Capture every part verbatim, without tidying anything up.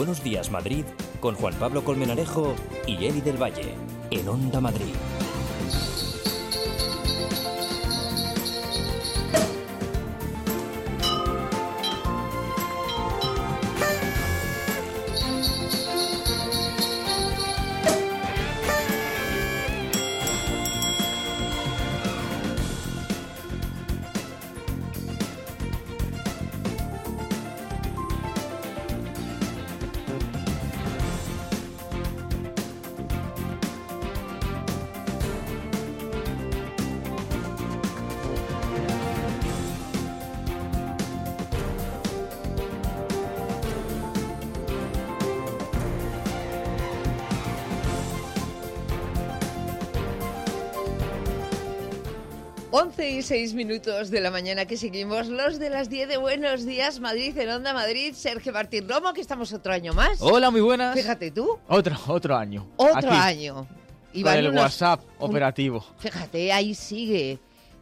Buenos Días Madrid con Juan Pablo Colmenarejo y Eli del Valle en Onda Madrid. once y seis minutos de la mañana que seguimos, los de las diez de Buenos Días Madrid en Onda Madrid. Sergio Martín Romo, que estamos otro año más. Hola, muy buenas. Fíjate tú. Otro, otro año. Otro Aquí, año. Y con el unos, WhatsApp un, operativo. Fíjate, ahí sigue.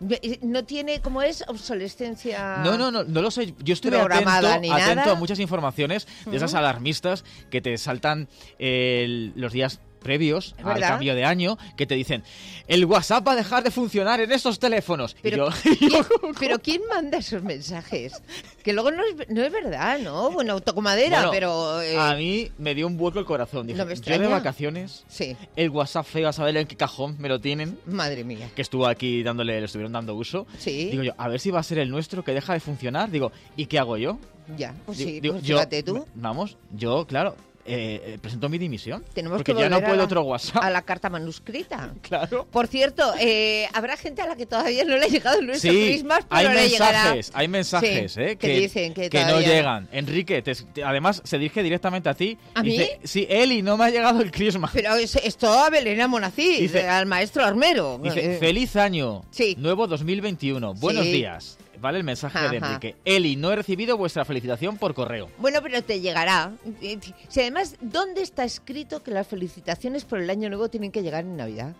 No tiene, ¿cómo es? Obsolescencia. No, no, no, no lo sé. Yo estuve atento, atento a muchas informaciones de esas uh-huh. alarmistas que te saltan eh, los días previos al cambio de año, que te dicen el WhatsApp va a dejar de funcionar en estos teléfonos. Pero, y yo, ¿quién, yo, ¿pero quién manda esos mensajes? Que luego no es, no es verdad, ¿no? Bueno, toco madera, bueno, pero... Eh, a mí me dio un vuelco el corazón. Dije, ¿no yo de vacaciones, sí. el WhatsApp feo, a saber en qué cajón me lo tienen. Madre mía. Que estuvo aquí dándole, le estuvieron dando uso. Sí. Digo yo, a ver si va a ser el nuestro que deja de funcionar. Digo, ¿y qué hago yo? Ya, pues digo, sí, digo, pues yo, fíjate tú. Vamos, yo, claro... Eh, eh, presento mi dimisión. Tenemos porque que ya no puedo a, otro WhatsApp. A la carta manuscrita. Claro. Por cierto, eh, habrá gente a la que todavía no le ha llegado nuestro sí, Christmas, pero hay le mensajes, llegará. hay mensajes, sí, eh, que, que dicen que, que todavía... no llegan. Enrique, te, te, además se dirige directamente a ti. ¿A dice, mí? Sí, Eli, no me ha llegado el Christmas. Pero es, esto a Belén Monací, dice, al maestro armero. Dice, feliz año, sí. nuevo dos mil veintiuno, buenos sí. días. Vale el mensaje Ajá. de Enrique. Eli, no he recibido vuestra felicitación por correo. Bueno, pero te llegará. Si además, ¿dónde está escrito que las felicitaciones por el año nuevo tienen que llegar en Navidad?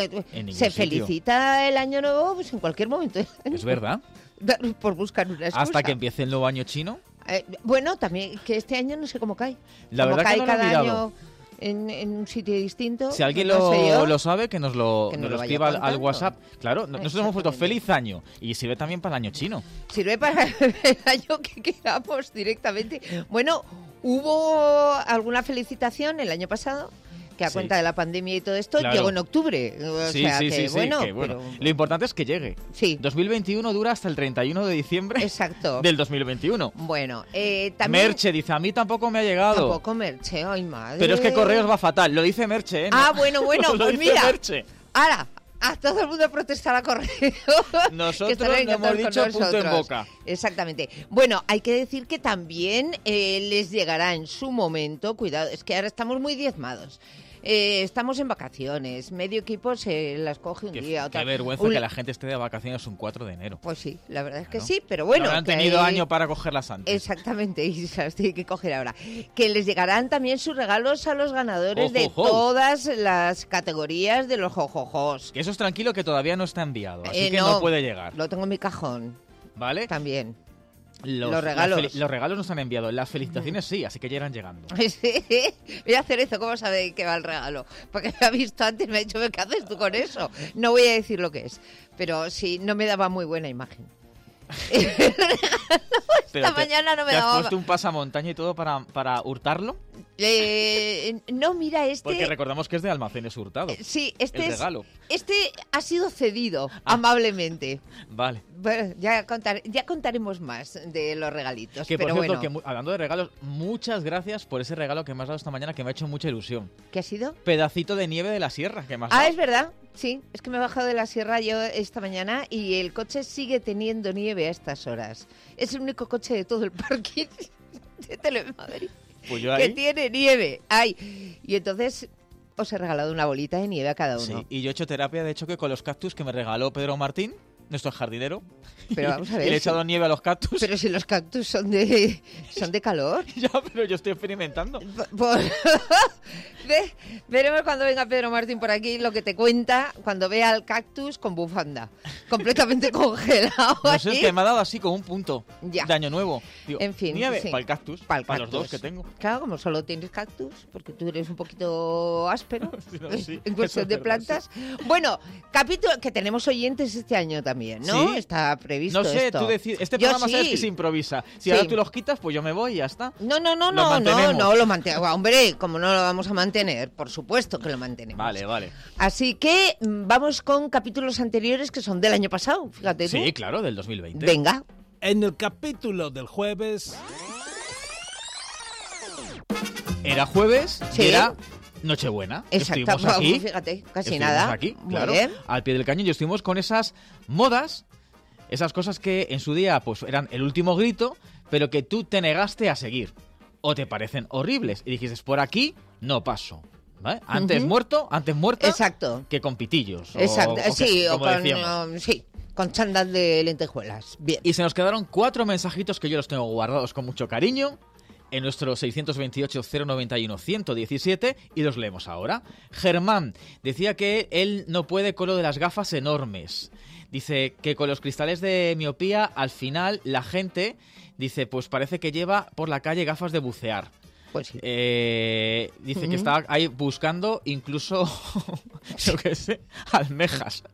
En Se sitio. felicita el año nuevo pues en cualquier momento. Es verdad. Por buscar una excusa. Hasta que empiece el nuevo año chino. Eh, bueno, también que este año no sé cómo cae. La como verdad cae que no lo he cada mirado. año en, en un sitio distinto. Si alguien no lo, sé yo, lo sabe, que nos lo, que nos nos lo lo escriba al, vaya al WhatsApp. Claro, nosotros hemos puesto feliz año y sirve también para el año chino. Sirve para el año que quedamos directamente. Bueno, hubo alguna felicitación el año pasado, que a sí. cuenta de la pandemia y todo esto, claro. llegó en octubre. O sí, sea, sí, que, sí, bueno, sí, que, bueno. Pero... Lo importante es que llegue. Sí. dos mil veintiuno dura hasta el treinta y uno de diciembre Exacto. del dos mil veintiuno. Bueno, eh, también... Merche dice, a mí tampoco me ha llegado. Tampoco Merche, ay madre. Pero es que Correos va fatal, lo dice Merche, ¿eh? No. Ah, bueno, bueno, lo pues dice mira. Merche. Ahora, a todo el mundo protestar a Correos. Nosotros no hemos dicho punto en boca. Exactamente. Bueno, hay que decir que también eh, les llegará en su momento, cuidado, es que ahora estamos muy diezmados. Eh, estamos en vacaciones, medio equipo se las coge un qué, día. Otra. Qué vergüenza un... que la gente esté de vacaciones un cuatro de enero. Pues sí, la verdad es que ¿no? sí, pero bueno. No han que tenido hay... año para cogerlas antes. Exactamente, y se las tiene que coger ahora. Que les llegarán también sus regalos a los ganadores oh, de oh, oh. todas las categorías de los jojojos. Que eso es tranquilo, que todavía no está enviado, así eh, que no, no puede llegar. Lo tengo en mi cajón. ¿Vale? También. Los, los regalos. Fel- los regalos nos han enviado. Las felicitaciones sí, así que ya irán llegando. Sí. Voy a hacer eso. ¿Cómo sabe que va el regalo? Porque me ha visto antes, me ha dicho, ¿qué haces tú con eso? No voy a decir lo que es. Pero sí, no me daba muy buena imagen. Esta te, mañana no me ¿te daba... has puesto un pasamontaña y todo para, para hurtarlo? Eh, no, mira, este... Porque recordamos que es de Almacenes Hurtado. Sí, este el es... regalo. Este ha sido cedido ah. amablemente. Vale. Bueno, ya, contar, ya contaremos más de los regalitos. Que pero por cierto, bueno. que, hablando de regalos, muchas gracias por ese regalo que me has dado esta mañana, que me ha hecho mucha ilusión. ¿Qué ha sido? Pedacito de nieve de la sierra que me has Ah, dado. es verdad. Sí, es que me he bajado de la sierra yo esta mañana y el coche sigue teniendo nieve a estas horas. Es el único coche de todo el parking de Telemadrid pues yo ahí... que tiene nieve. Ay, y entonces os he regalado una bolita de nieve a cada uno. Sí, y yo he hecho terapia de choque con los cactus que me regaló Pedro Martín nuestro jardinero. Pero vamos a ver. Y le he echado nieve a los cactus. Pero si los cactus son de son de calor. Ya, pero yo estoy experimentando. Por... Ve, veremos cuando venga Pedro Martín por aquí lo que te cuenta cuando vea al cactus con bufanda, completamente congelado. No sé, es que me ha dado así como un punto ya. de año nuevo. Digo, en fin, nieve sí. para el cactus, para el para cactus. los dos que tengo. Claro, como solo tienes cactus, porque tú eres un poquito áspero sí, no, sí, en cuestión de plantas. Sí. Bueno, capítulo que tenemos oyentes este año también, ¿no? ¿Sí? Está previsto No sé, esto. tú decides. Este yo programa sí. sabes que se improvisa. Si sí. ahora tú los quitas, pues yo me voy y ya está. No, no, no, lo no, mantenemos. no, no lo mantenemos. Hombre, como no lo vamos a mantener, por supuesto que lo mantenemos. Vale, vale. Así que vamos con capítulos anteriores que son del año pasado, fíjate tú. Sí, claro, del dos mil veinte. Venga. En el capítulo del jueves... Era jueves sí. y era Nochebuena. Exacto, estuvimos aquí, fíjate, casi estuvimos nada. aquí, Muy claro, bien. al pie del cañón, y estuvimos con esas modas, esas cosas que en su día pues eran el último grito, pero que tú te negaste a seguir. O te parecen horribles. Y dijiste, por aquí no paso. ¿Vale? Antes uh-huh. muerto, antes muerta Exacto. que con pitillos. Exacto, o, o sí, que, o con, um, sí, con chándal de lentejuelas. Bien. Y se nos quedaron cuatro mensajitos que yo los tengo guardados con mucho cariño en nuestro seiscientos veintiocho, cero noventa y uno, ciento diecisiete y los leemos ahora. Germán decía que él no puede con lo de las gafas enormes. Dice que con los cristales de miopía al final la gente, dice, pues parece que lleva por la calle gafas de bucear. Pues sí. Eh, dice uh-huh. que está ahí buscando incluso, yo qué sé, almejas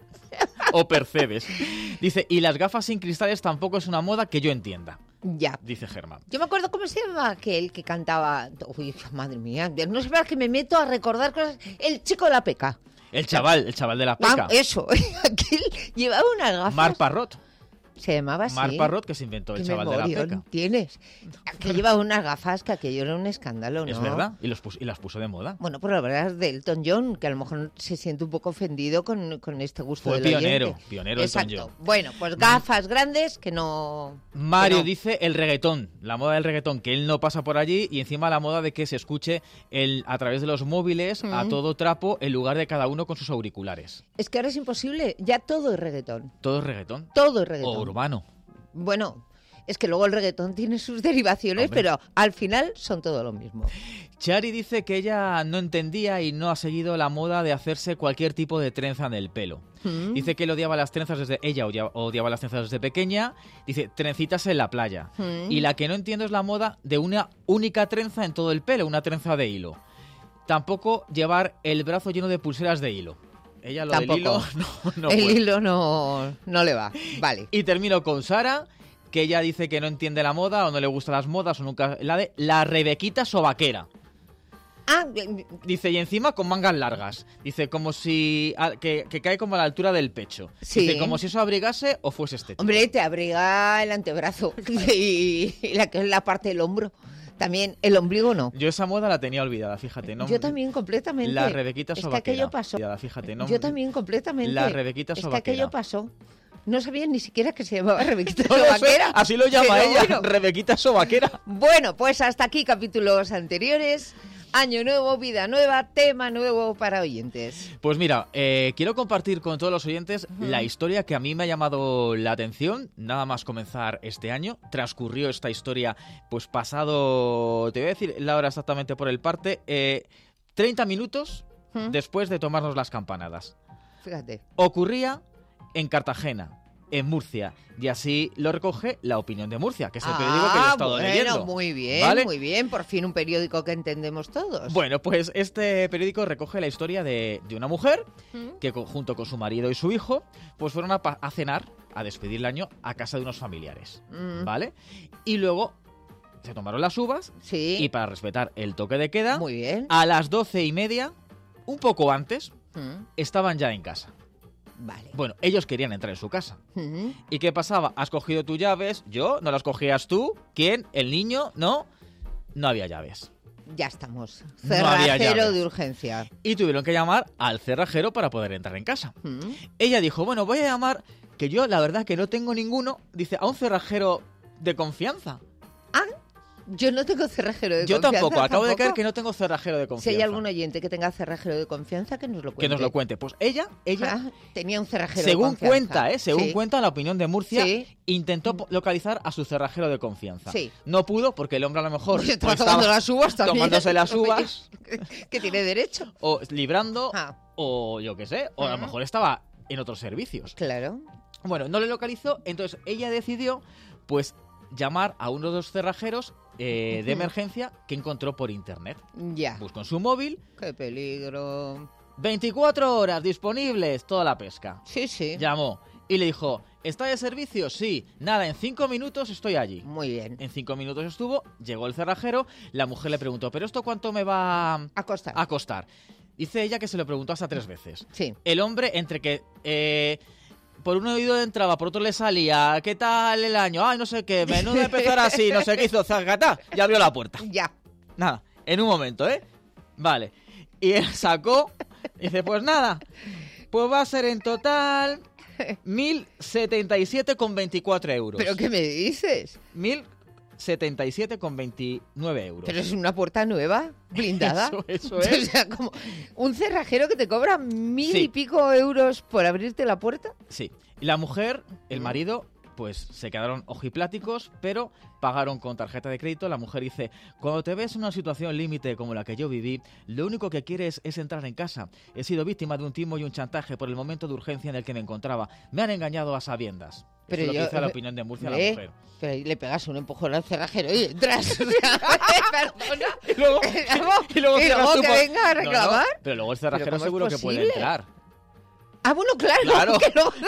o percebes. Dice, y las gafas sin cristales tampoco es una moda que yo entienda. Ya. Dice Germán. Yo me acuerdo cómo se llama aquel que cantaba... Uy, madre mía, no sé para qué me meto a recordar cosas. El chico de la peca. El chaval, el chaval de la peca. Ah, eso, aquel llevaba unas gafas. Mar Parrot. Se llamaba así. Mar Parrot, que se inventó el chaval de la peca. Tienes. Que llevaba unas gafas que aquello era un escándalo, ¿no? Es verdad, y, los puso, y las puso de moda. Bueno, pero la verdad es de Elton John, que a lo mejor se siente un poco ofendido con, con este gusto Fue del pionero, oyente. pionero Exacto. Elton John. Bueno, pues gafas grandes que no... Mario que no. dice el reggaetón, la moda del reggaetón, que él no pasa por allí, y encima la moda de que se escuche el, a través de los móviles mm. a todo trapo en lugar de cada uno con sus auriculares. Es que ahora es imposible, ya todo es reggaetón. Todo es reggaetón. Todo es reggaetón. O urbano. Bueno, es que luego el reggaetón tiene sus derivaciones, Hombre. pero al final son todo lo mismo. Chari dice que ella no entendía y no ha seguido la moda de hacerse cualquier tipo de trenza en el pelo. ¿Mm? Dice que él odiaba las trenzas desde... Ella odiaba, odiaba las trenzas desde pequeña. Dice, trencitas en la playa. ¿Mm? Y la que no entiendo es la moda de una única trenza en todo el pelo, una trenza de hilo. Tampoco llevar el brazo lleno de pulseras de hilo. Ella lo Tampoco. del hilo no, no El puede. hilo no, no le va. Vale. Y termino con Sara, que ella dice que no entiende la moda o no le gustan las modas o nunca... La de la rebequita sobaquera. Ah, dice, y encima con mangas largas. Dice, como si... Que, que cae como a la altura del pecho. Sí. Dice, como si eso abrigase o fuese estético. Hombre, te abriga el antebrazo y, y la que es la parte del hombro. También el ombligo no. Yo esa moda la tenía olvidada, fíjate. ¿no? Yo también completamente. La rebequita sobaquera. Es que aquello pasó. Fíjate, ¿no? Yo también completamente. La rebequita sobaquera. Es que aquello pasó. No sabía ni siquiera que se llamaba Rebequita no, Sobaquera. Así lo llama pero ella, bueno. Rebequita Sobaquera. Bueno, pues hasta aquí capítulos anteriores. Año nuevo, vida nueva, tema nuevo para oyentes. Pues mira, eh, quiero compartir con todos los oyentes uh-huh. la historia que a mí me ha llamado la atención. Nada más comenzar este año. Transcurrió esta historia, pues pasado, te voy a decir la hora exactamente por el parte, eh, treinta minutos uh-huh. después de tomarnos las campanadas. Fíjate. Ocurría en Cartagena, en Murcia, y así lo recoge La Opinión de Murcia, que es el ah, periódico que yo he estado bueno, leyendo. Muy bien, ¿vale? muy bien, por fin un periódico que entendemos todos. Bueno, pues este periódico recoge la historia de, de una mujer ¿Mm? que junto con su marido y su hijo pues fueron a, a cenar, a despedir el año a casa de unos familiares, ¿Mm? ¿vale? Y luego se tomaron las uvas sí. y para respetar el toque de queda, muy bien. a las doce y media, un poco antes, ¿Mm? estaban ya en casa. Vale. Bueno, ellos querían entrar en su casa. Uh-huh. ¿Y qué pasaba? ¿Has cogido tus llaves? ¿Yo? ¿No las cogías tú? ¿Quién? ¿El niño? ¿No? No había llaves. Ya estamos. No había Cerrajero llaves. de urgencia. Y tuvieron que llamar al cerrajero para poder entrar en casa. Uh-huh. Ella dijo, bueno, voy a llamar, que yo la verdad que no tengo ninguno, dice, a un cerrajero de confianza. Ah, Yo no tengo cerrajero de Yo confianza. Yo tampoco, acabo ¿tampoco? de caer que no tengo cerrajero de confianza. Si hay algún oyente que tenga cerrajero de confianza, que nos lo cuente. Que nos lo cuente. Pues ella, ella ah, tenía un cerrajero según de confianza. cuenta, ¿eh? Según sí. cuenta la opinión de Murcia, sí. intentó localizar a su cerrajero de confianza. Sí. No pudo porque el hombre a lo mejor pues estaba pues tomando estaba las uvas también. tomándose las uvas. Que tiene derecho. O librando, ah. o yo qué sé, o a lo mejor estaba en otros servicios. Claro. Bueno, no le localizó, entonces ella decidió, pues, llamar a uno de los cerrajeros eh, de emergencia que encontró por internet. Ya. Buscó en su móvil. ¡Qué peligro! veinticuatro horas disponibles, toda la pesca. Sí, sí. Llamó y le dijo, ¿está de servicio? Sí. Nada, en cinco minutos estoy allí. Muy bien. En cinco minutos estuvo, llegó el cerrajero, la mujer le preguntó, ¿pero esto cuánto me va a costar? A costar. Dice ella que se lo preguntó hasta tres veces. Sí. El hombre, entre que... Eh, por un oído entraba, por otro le salía, ¿qué tal el año? Ay, no sé qué, menudo empezar así, no sé qué hizo, zagata, ya abrió la puerta. Ya. Nada, en un momento, ¿eh? Vale. Y él sacó, dice, pues nada, pues va a ser en total mil setenta y siete con veinticuatro euros. ¿Pero qué me dices? Mil setenta y siete con veintinueve euros. Pero es una puerta nueva, blindada. Eso, eso es. O sea, como un cerrajero que te cobra mil Sí. y pico euros por abrirte la puerta. Sí. Y la mujer, el marido, pues se quedaron ojipláticos, pero pagaron con tarjeta de crédito. La mujer dice, cuando te ves en una situación límite como la que yo viví, lo único que quieres es entrar en casa. He sido víctima de un timo y un chantaje por el momento de urgencia en el que me encontraba. Me han engañado a sabiendas. Pero Eso es lo yo- que dice la opinión de Murcia ¿Eh? la mujer. Pero ahí le pegas un empujón al cerrajero y entras. O sea, perdona. Y luego, y luego, cierras tú que por- venga a No, no, reclamar. pero luego el ¿Pero cerrajero cómo es seguro que puede posible? entrar. Ah, bueno, claro. Claro. Que luego-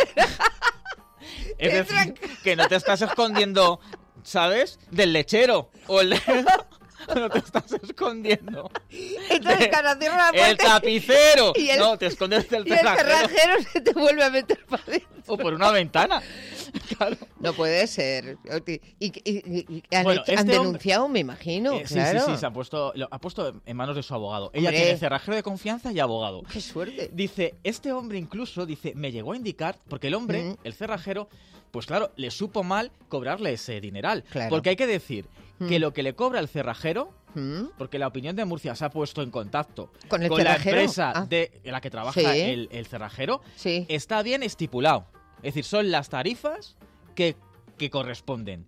Es Entra- decir, que no te estás escondiendo, ¿sabes? Del lechero. O el... no te estás escondiendo. Entonces, cara, cierra la El puerta tapicero. y el- No, te escondes del y el cerrajero. cerrajero se te vuelve a meter para adentro. O por una ventana. Claro. No puede ser. Y, y- y- y han, Bueno, hecho- han este hombre- denunciado, me imagino. Eh, sí, claro. sí, sí, se ha puesto, lo ha puesto en manos de su abogado. Ella Hombre. tiene cerrajero de confianza y abogado. Qué suerte. Dice, este hombre incluso, dice, me llegó a indicar, porque el hombre, Mm. el cerrajero, pues claro, le supo mal cobrarle ese dineral. Claro. Porque hay que decir que Mm. lo que le cobra el cerrajero, ¿Mm? porque la opinión de Murcia se ha puesto en contacto ¿Con el la cerrajero? empresa Ah. de en la que trabaja Sí. el, el cerrajero, Sí. está bien estipulado. Es decir, son las tarifas que, que corresponden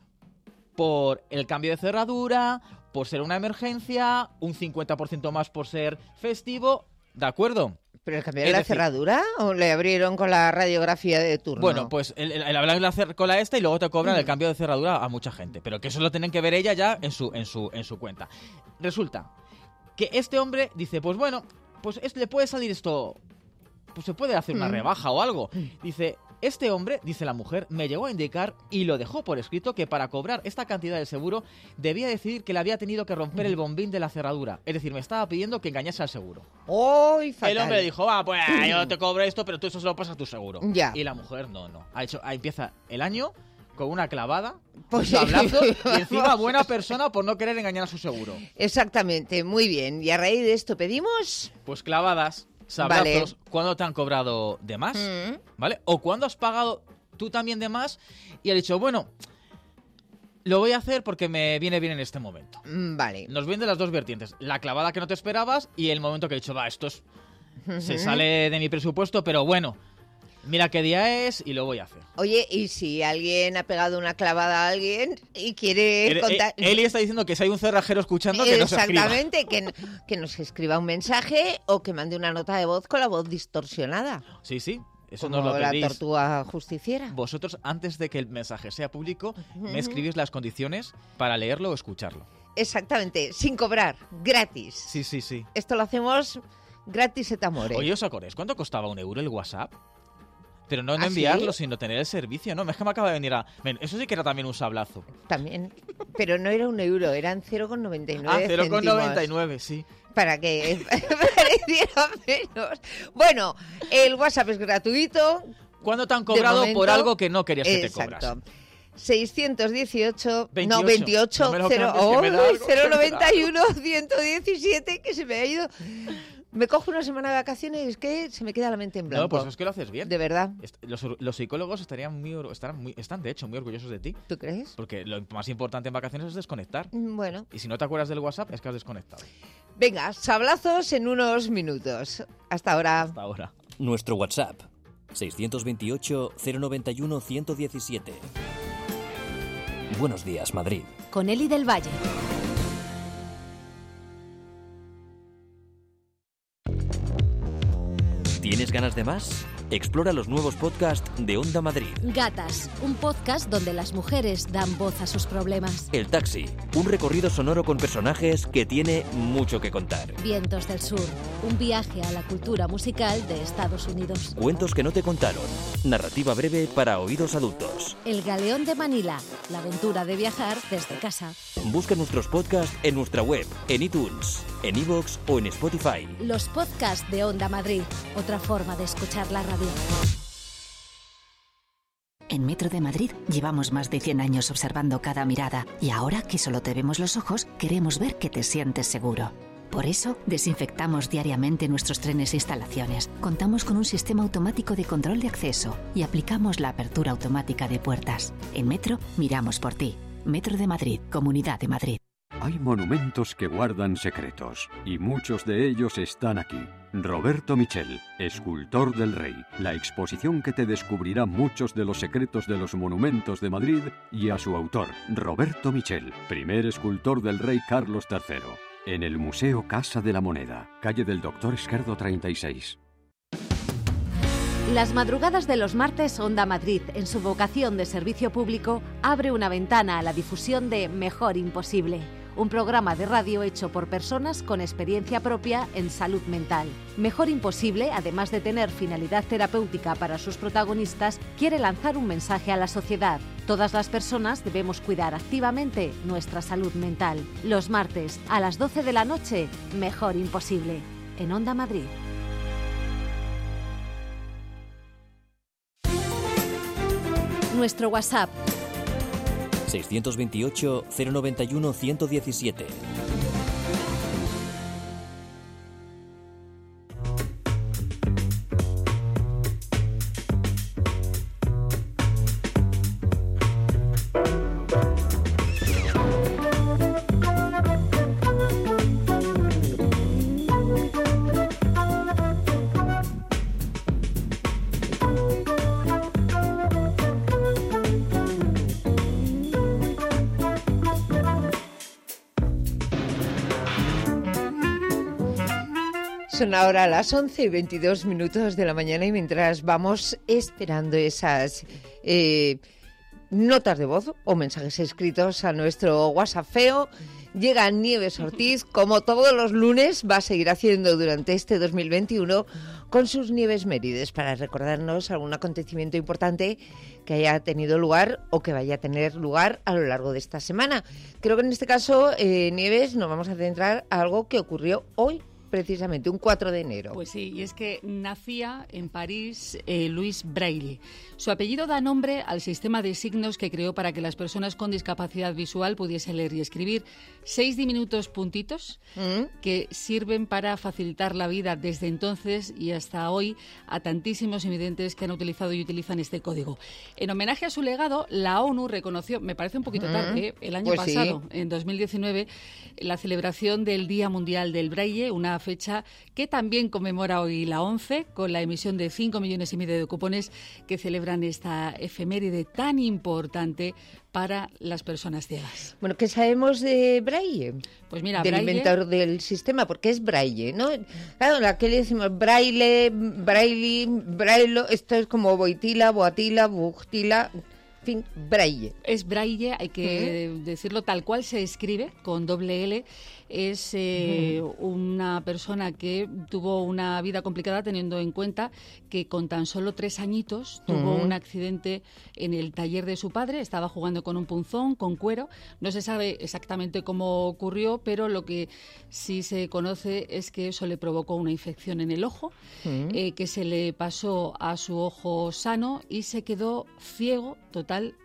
por el cambio de cerradura, por ser una emergencia, un cincuenta por ciento más por ser festivo, ¿de acuerdo? ¿Pero el cambio de Es la decir- cerradura o le abrieron con la radiografía de turno? Bueno, pues el, el, el hablar de la cer- con la esta y luego te cobran el cambio de cerradura a mucha gente. Pero que eso lo tienen que ver ella ya en su, en su, en su cuenta. Resulta que este hombre dice, pues bueno, pues es- le puede salir esto, pues se puede hacer una Mm. rebaja o algo. Dice, este hombre, dice la mujer, me llegó a indicar y lo dejó por escrito que para cobrar esta cantidad de seguro debía decidir que le había tenido que romper el bombín de la cerradura. Es decir, me estaba pidiendo que engañase al seguro. ¡Uy, fatal! El hombre dijo, ah, pues yo te cobro esto, pero tú eso se lo pasas a tu seguro. Ya. Y la mujer, no, no. Ha hecho, ahí empieza el año con una clavada, Pues un sablazo, sí. y encima buena persona por no querer engañar a su seguro. Exactamente, muy bien. Y a raíz de esto pedimos... Pues clavadas, sablazos, Vale. ¿cuándo te han cobrado de más? Mm. ¿Vale? O cuando has pagado tú también de más y has dicho, bueno, lo voy a hacer porque me viene bien en este momento. Mm, Vale. Nos vienen de las dos vertientes. La clavada que no te esperabas y el momento que he dicho, va, esto es, se sale de mi presupuesto, pero bueno, mira qué día es y lo voy a hacer. Oye, ¿y si alguien ha pegado una clavada a alguien y quiere Él- contar... él- Eli está diciendo que si hay un cerrajero escuchando, que no se escriba. Exactamente, que, n- que nos escriba un mensaje o que mande una nota de voz con la voz distorsionada. Sí, sí, eso como nos lo la pedís. tortuga justiciera. Vosotros, antes de que el mensaje sea público, me escribís las condiciones para leerlo o escucharlo. Exactamente, sin cobrar, gratis. Sí, sí, sí. Esto lo hacemos gratis et amore. Oye, ¿os acordáis cuánto costaba un euro el WhatsApp? Pero no en ¿Ah, enviarlo, sí? sino tener el servicio, ¿no? Es que me acaba de venir a... Ven, eso sí que era también un sablazo. También, pero no era un euro, eran cero coma noventa y nueve Ah, cero coma céntimos. noventa y nueve, sí. Para que pareciera menos. Bueno, el WhatsApp es gratuito. ¿Cuándo te han cobrado momento, por algo que no querías que te Exacto. cobrasen? seiscientos dieciocho, veintiocho. no, veintiocho, No me lo cero, cambies, que me da oh, algo, cero que me da noventa y uno, ciento diecisiete, que se me ha ido. Me cojo una semana de vacaciones y es que se me queda la mente en blanco. No, pues es que lo haces bien. De verdad. Los, los psicólogos estarían muy, estarán muy, están de hecho muy orgullosos de ti. ¿Tú crees? Porque lo más importante en vacaciones es desconectar. Bueno. Y si no te acuerdas del WhatsApp, es que has desconectado. Venga, sablazos en unos minutos. Hasta ahora. Hasta ahora. Nuestro WhatsApp, seiscientos veintiocho, cero noventa y uno, ciento diecisiete. Buenos días, Madrid. Con Eli del Valle. ¿Tienes ganas de más? Explora los nuevos podcasts de Onda Madrid. Gatas, un podcast donde las mujeres dan voz a sus problemas. El Taxi, un recorrido sonoro con personajes que tiene mucho que contar. Vientos del Sur, un viaje a la cultura musical de Estados Unidos. Cuentos que no te contaron. Narrativa breve para oídos adultos. El Galeón de Manila, la aventura de viajar desde casa. Busca nuestros podcasts en nuestra web, en iTunes, en iVoox o en Spotify. Los podcasts de Onda Madrid, otra forma de escuchar la radio. En Metro de Madrid llevamos más de cien años observando cada mirada y ahora que solo te vemos los ojos, queremos ver que te sientes seguro. Por eso, desinfectamos diariamente nuestros trenes e instalaciones, contamos con un sistema automático de control de acceso y aplicamos la apertura automática de puertas. En Metro, miramos por ti. Metro de Madrid, Comunidad de Madrid. Hay monumentos que guardan secretos, y muchos de ellos están aquí. Roberto Michel, escultor del Rey, la exposición que te descubrirá muchos de los secretos de los monumentos de Madrid, y a su autor, Roberto Michel, primer escultor del Rey Carlos tercero, en el Museo Casa de la Moneda, calle del Doctor Esquerdo treinta y seis. Las madrugadas de los martes, Onda Madrid, en su vocación de servicio público, abre una ventana a la difusión de Mejor Imposible, un programa de radio hecho por personas con experiencia propia en salud mental. Mejor Imposible, además de tener finalidad terapéutica para sus protagonistas, quiere lanzar un mensaje a la sociedad. Todas las personas debemos cuidar activamente nuestra salud mental. Los martes, a las doce de la noche, Mejor Imposible, en Onda Madrid. Nuestro WhatsApp seiscientos veintiocho, cero noventa y uno, ciento diecisiete. Son ahora las once y veintidós minutos de la mañana y mientras vamos esperando esas eh, notas de voz o mensajes escritos a nuestro WhatsApp feo, llega Nieves Ortiz, como todos los lunes va a seguir haciendo durante este dos mil veintiuno con sus Nieves Mérides para recordarnos algún acontecimiento importante que haya tenido lugar o que vaya a tener lugar a lo largo de esta semana. Creo que en este caso, eh, Nieves, nos vamos a centrar a algo que ocurrió hoy, precisamente, un cuatro de enero. Pues sí, y es que nacía en París eh, Louis Braille. Su apellido da nombre al sistema de signos que creó para que las personas con discapacidad visual pudiesen leer y escribir. Seis diminutos puntitos ¿Mm? que sirven para facilitar la vida desde entonces y hasta hoy a tantísimos invidentes que han utilizado y utilizan este código. En homenaje a su legado, la ONU reconoció, me parece un poquito tarde, ¿eh? el año pues pasado, sí. en dos mil diecinueve, la celebración del Día Mundial del Braille, una fecha que también conmemora hoy la ONCE con la emisión de cinco millones y medio de cupones que celebran esta efeméride tan importante para las personas ciegas. Bueno, ¿qué sabemos de Braille? Pues mira, del Braille... inventor del sistema, porque es Braille, ¿no? Claro, la que le decimos Braille, Braille, Braille, esto es como Boitila, Boatila, Bujtila... En fin, Braille. Es Braille, hay que uh-huh. decirlo tal cual se escribe, con doble L. Es eh, uh-huh. una persona que tuvo una vida complicada teniendo en cuenta que con tan solo tres añitos uh-huh. tuvo un accidente en el taller de su padre. Estaba jugando con un punzón, con cuero. No se sabe exactamente cómo ocurrió, pero lo que sí se conoce es que eso le provocó una infección en el ojo, uh-huh. eh, que se le pasó a su ojo sano y se quedó ciego total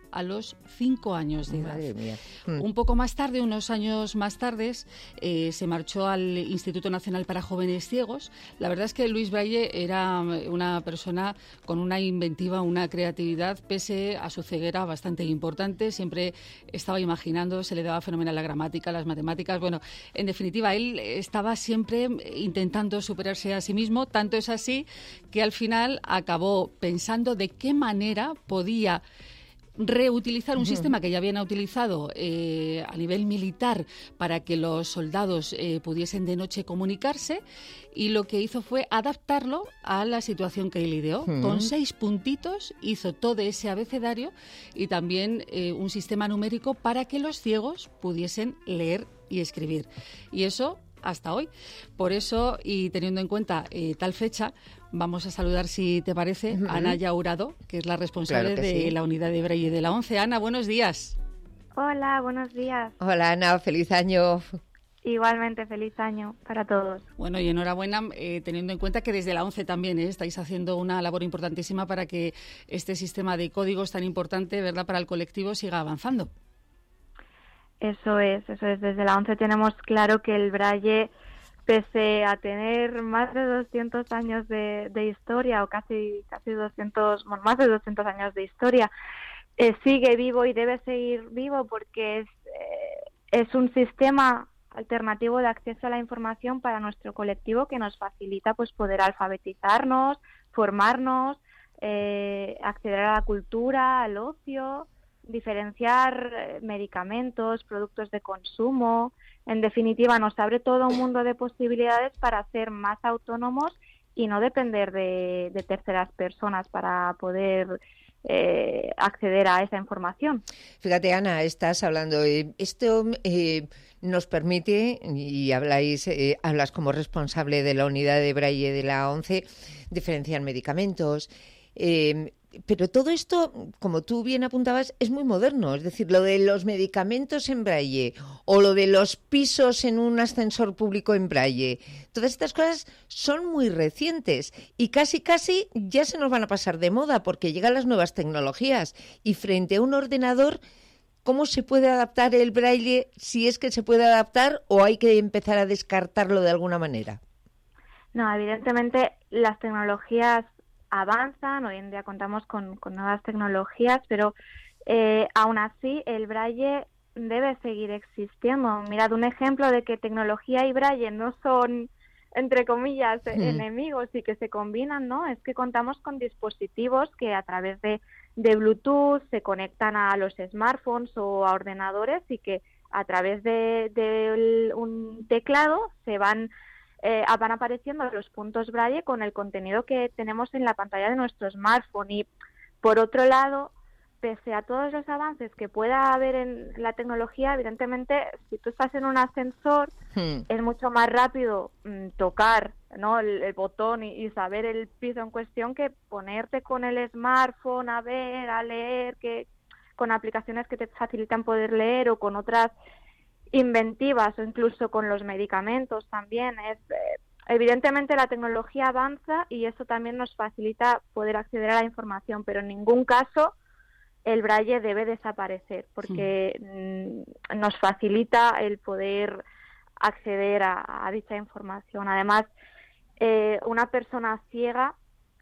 a los cinco años de edad. Madre mía. Un poco más tarde, unos años más tarde, eh, se marchó al Instituto Nacional para Jóvenes Ciegos. La verdad es que Luis Braille era una persona con una inventiva, una creatividad, pese a su ceguera bastante importante. Siempre estaba imaginando, se le daba fenomenal la gramática, las matemáticas. Bueno, en definitiva, él estaba siempre intentando superarse a sí mismo. Tanto es así que al final acabó pensando de qué manera podía reutilizar un uh-huh. sistema que ya habían utilizado eh, a nivel militar para que los soldados eh, pudiesen de noche comunicarse, y lo que hizo fue adaptarlo a la situación que él ideó. Uh-huh. Con seis puntitos hizo todo ese abecedario y también eh, un sistema numérico para que los ciegos pudiesen leer y escribir. Y eso hasta hoy. Por eso, y teniendo en cuenta eh, tal fecha, vamos a saludar, si te parece, uh-huh. a Ana Yaurado, que es la responsable claro de sí. la unidad de Braille de la ONCE. Ana, buenos días. Hola, buenos días. Hola, Ana, feliz año. Igualmente, feliz año para todos. Bueno, y enhorabuena, eh, teniendo en cuenta que desde la ONCE también eh, estáis haciendo una labor importantísima para que este sistema de códigos tan importante, ¿verdad?, para el colectivo siga avanzando. Eso es, eso es. Desde la ONCE tenemos claro que el Braille, pese a tener más de doscientos años de, de historia, o casi casi doscientos, bueno, más de doscientos años de historia, eh, sigue vivo y debe seguir vivo porque es, eh, es un sistema alternativo de acceso a la información para nuestro colectivo que nos facilita pues poder alfabetizarnos, formarnos, eh, acceder a la cultura, al ocio, diferenciar medicamentos, productos de consumo. En definitiva, nos abre todo un mundo de posibilidades para ser más autónomos y no depender de, de terceras personas para poder eh, acceder a esa información. Fíjate, Ana, estás hablando, eh, esto eh, nos permite, y habláis, eh, hablas como responsable de la unidad de Braille de la ONCE, diferenciar medicamentos. Eh, Pero todo esto, como tú bien apuntabas, es muy moderno. Es decir, lo de los medicamentos en Braille o lo de los pisos en un ascensor público en Braille, todas estas cosas son muy recientes y casi casi ya se nos van a pasar de moda porque llegan las nuevas tecnologías. Y frente a un ordenador, ¿cómo se puede adaptar el Braille, si es que se puede adaptar, o hay que empezar a descartarlo de alguna manera? No, evidentemente las tecnologías avanzan, hoy en día contamos con, con nuevas tecnologías, pero eh, aún así el Braille debe seguir existiendo. Mirad, un ejemplo de que tecnología y Braille no son, entre comillas, mm. enemigos y que se combinan, ¿no? Es que contamos con dispositivos que a través de, de Bluetooth se conectan a los smartphones o a ordenadores y que a través de, de un teclado se van Eh, van apareciendo los puntos Braille con el contenido que tenemos en la pantalla de nuestro smartphone. Y por otro lado, pese a todos los avances que pueda haber en la tecnología, evidentemente, si tú estás en un ascensor, hmm. es mucho más rápido mmm, tocar, ¿no?, el, el botón y, y saber el piso en cuestión que ponerte con el smartphone a ver, a leer, que con aplicaciones que te facilitan poder leer, o con otras inventivas, o incluso con los medicamentos también. Es eh, evidentemente la tecnología avanza y eso también nos facilita poder acceder a la información, pero en ningún caso el Braille debe desaparecer porque sí. mm, nos facilita el poder acceder a, a dicha información. Además, eh, una persona ciega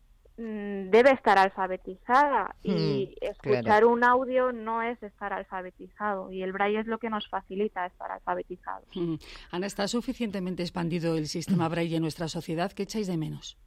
debe estar alfabetizada y mm, escuchar claro. un audio no es estar alfabetizado, y el Braille es lo que nos facilita estar alfabetizados. Mm. Ana, ¿está suficientemente expandido el sistema Braille en nuestra sociedad? ¿Qué echáis de menos?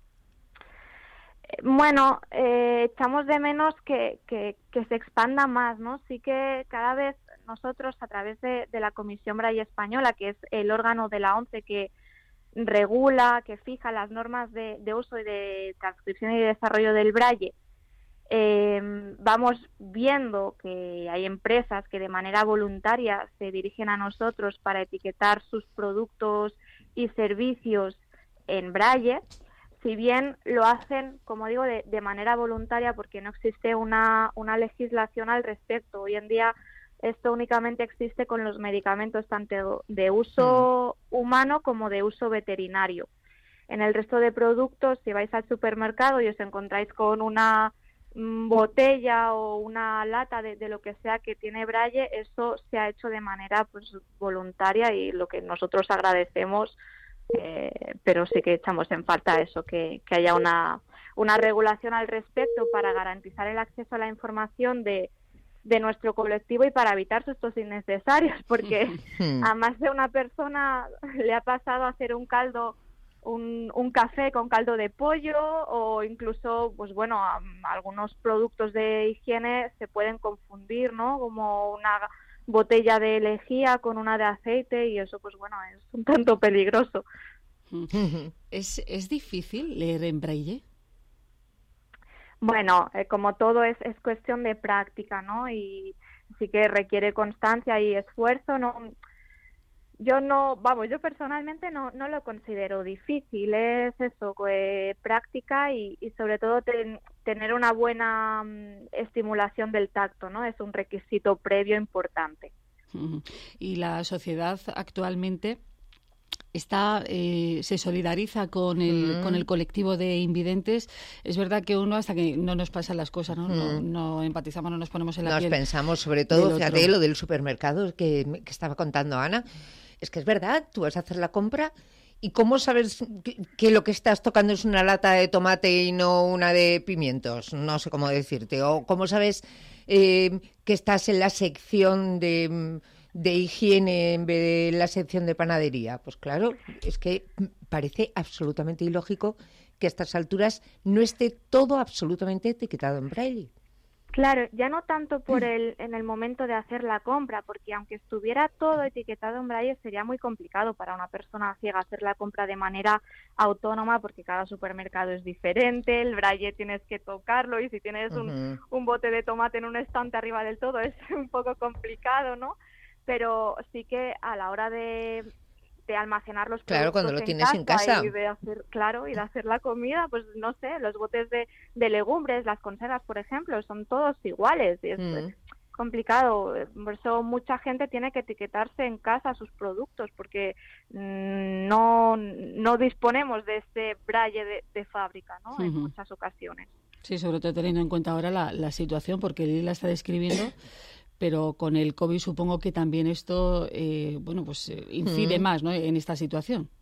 Bueno, eh, echamos de menos que, que, que se expanda más, ¿no? Sí que cada vez nosotros, a través de, de la Comisión Braille Española, que es el órgano de la ONCE que regula, que fija las normas de, de uso y de transcripción y de desarrollo del Braille, eh, vamos viendo que hay empresas que de manera voluntaria se dirigen a nosotros para etiquetar sus productos y servicios en Braille. Si bien lo hacen, como digo, de, de manera voluntaria, porque no existe una, una legislación al respecto. Hoy en día esto únicamente existe con los medicamentos tanto de uso mm. humano como de uso veterinario. En el resto de productos, si vais al supermercado y os encontráis con una botella o una lata de, de lo que sea que tiene braille, eso se ha hecho de manera pues voluntaria y lo que nosotros agradecemos, eh, pero sí que echamos en falta eso, que, que haya una, una regulación al respecto para garantizar el acceso a la información de, de nuestro colectivo y para evitar sustos innecesarios, porque a más de una persona le ha pasado a hacer un caldo Un, un café con caldo de pollo o incluso, pues bueno, um, algunos productos de higiene se pueden confundir, ¿no? Como una botella de lejía con una de aceite y eso, pues bueno, es un tanto peligroso. ¿Es, es difícil leer en braille? Bueno, eh, como todo es, es cuestión de práctica, ¿no? Y sí que requiere constancia y esfuerzo, ¿no? Yo no, vamos, yo personalmente no, no lo considero difícil, es eso, eh, práctica y, y sobre todo ten, tener una buena um, estimulación del tacto, ¿no? Es un requisito previo importante. Y la sociedad actualmente está eh, se solidariza con el mm. con el colectivo de invidentes. Es verdad que uno, hasta que no nos pasan las cosas, no, mm. no, no empatizamos, no nos ponemos en la nos piel. Nos pensamos, sobre todo, fíjate, lo del supermercado que, que estaba contando Ana. Es que es verdad, tú vas a hacer la compra y ¿cómo sabes que, que lo que estás tocando es una lata de tomate y no una de pimientos? No sé cómo decirte. O ¿cómo sabes eh, que estás en la sección de, de higiene en vez de la sección de panadería? Pues claro, es que parece absolutamente ilógico que a estas alturas no esté todo absolutamente etiquetado en braille. Claro, ya no tanto por el en el momento de hacer la compra, porque aunque estuviera todo etiquetado en braille sería muy complicado para una persona ciega hacer la compra de manera autónoma, porque cada supermercado es diferente, el braille tienes que tocarlo y si tienes uh-huh. un, un bote de tomate en un estante arriba del todo es un poco complicado, ¿no? Pero sí que a la hora de... de almacenar los claro, productos cuando lo en tienes casa en casa y de hacer, claro, y de hacer la comida, pues no sé, los botes de, de legumbres, las conservas, por ejemplo, son todos iguales y es, mm. es complicado, por eso mucha gente tiene que etiquetarse en casa sus productos porque mmm, no no disponemos de este braille de, de fábrica, ¿no? Uh-huh. En muchas ocasiones. Sí, sobre todo teniendo en cuenta ahora la, la situación, porque Lili la está describiendo. Pero con el COVID supongo que también esto, eh, bueno, pues eh, incide mm. más, ¿no? En esta situación.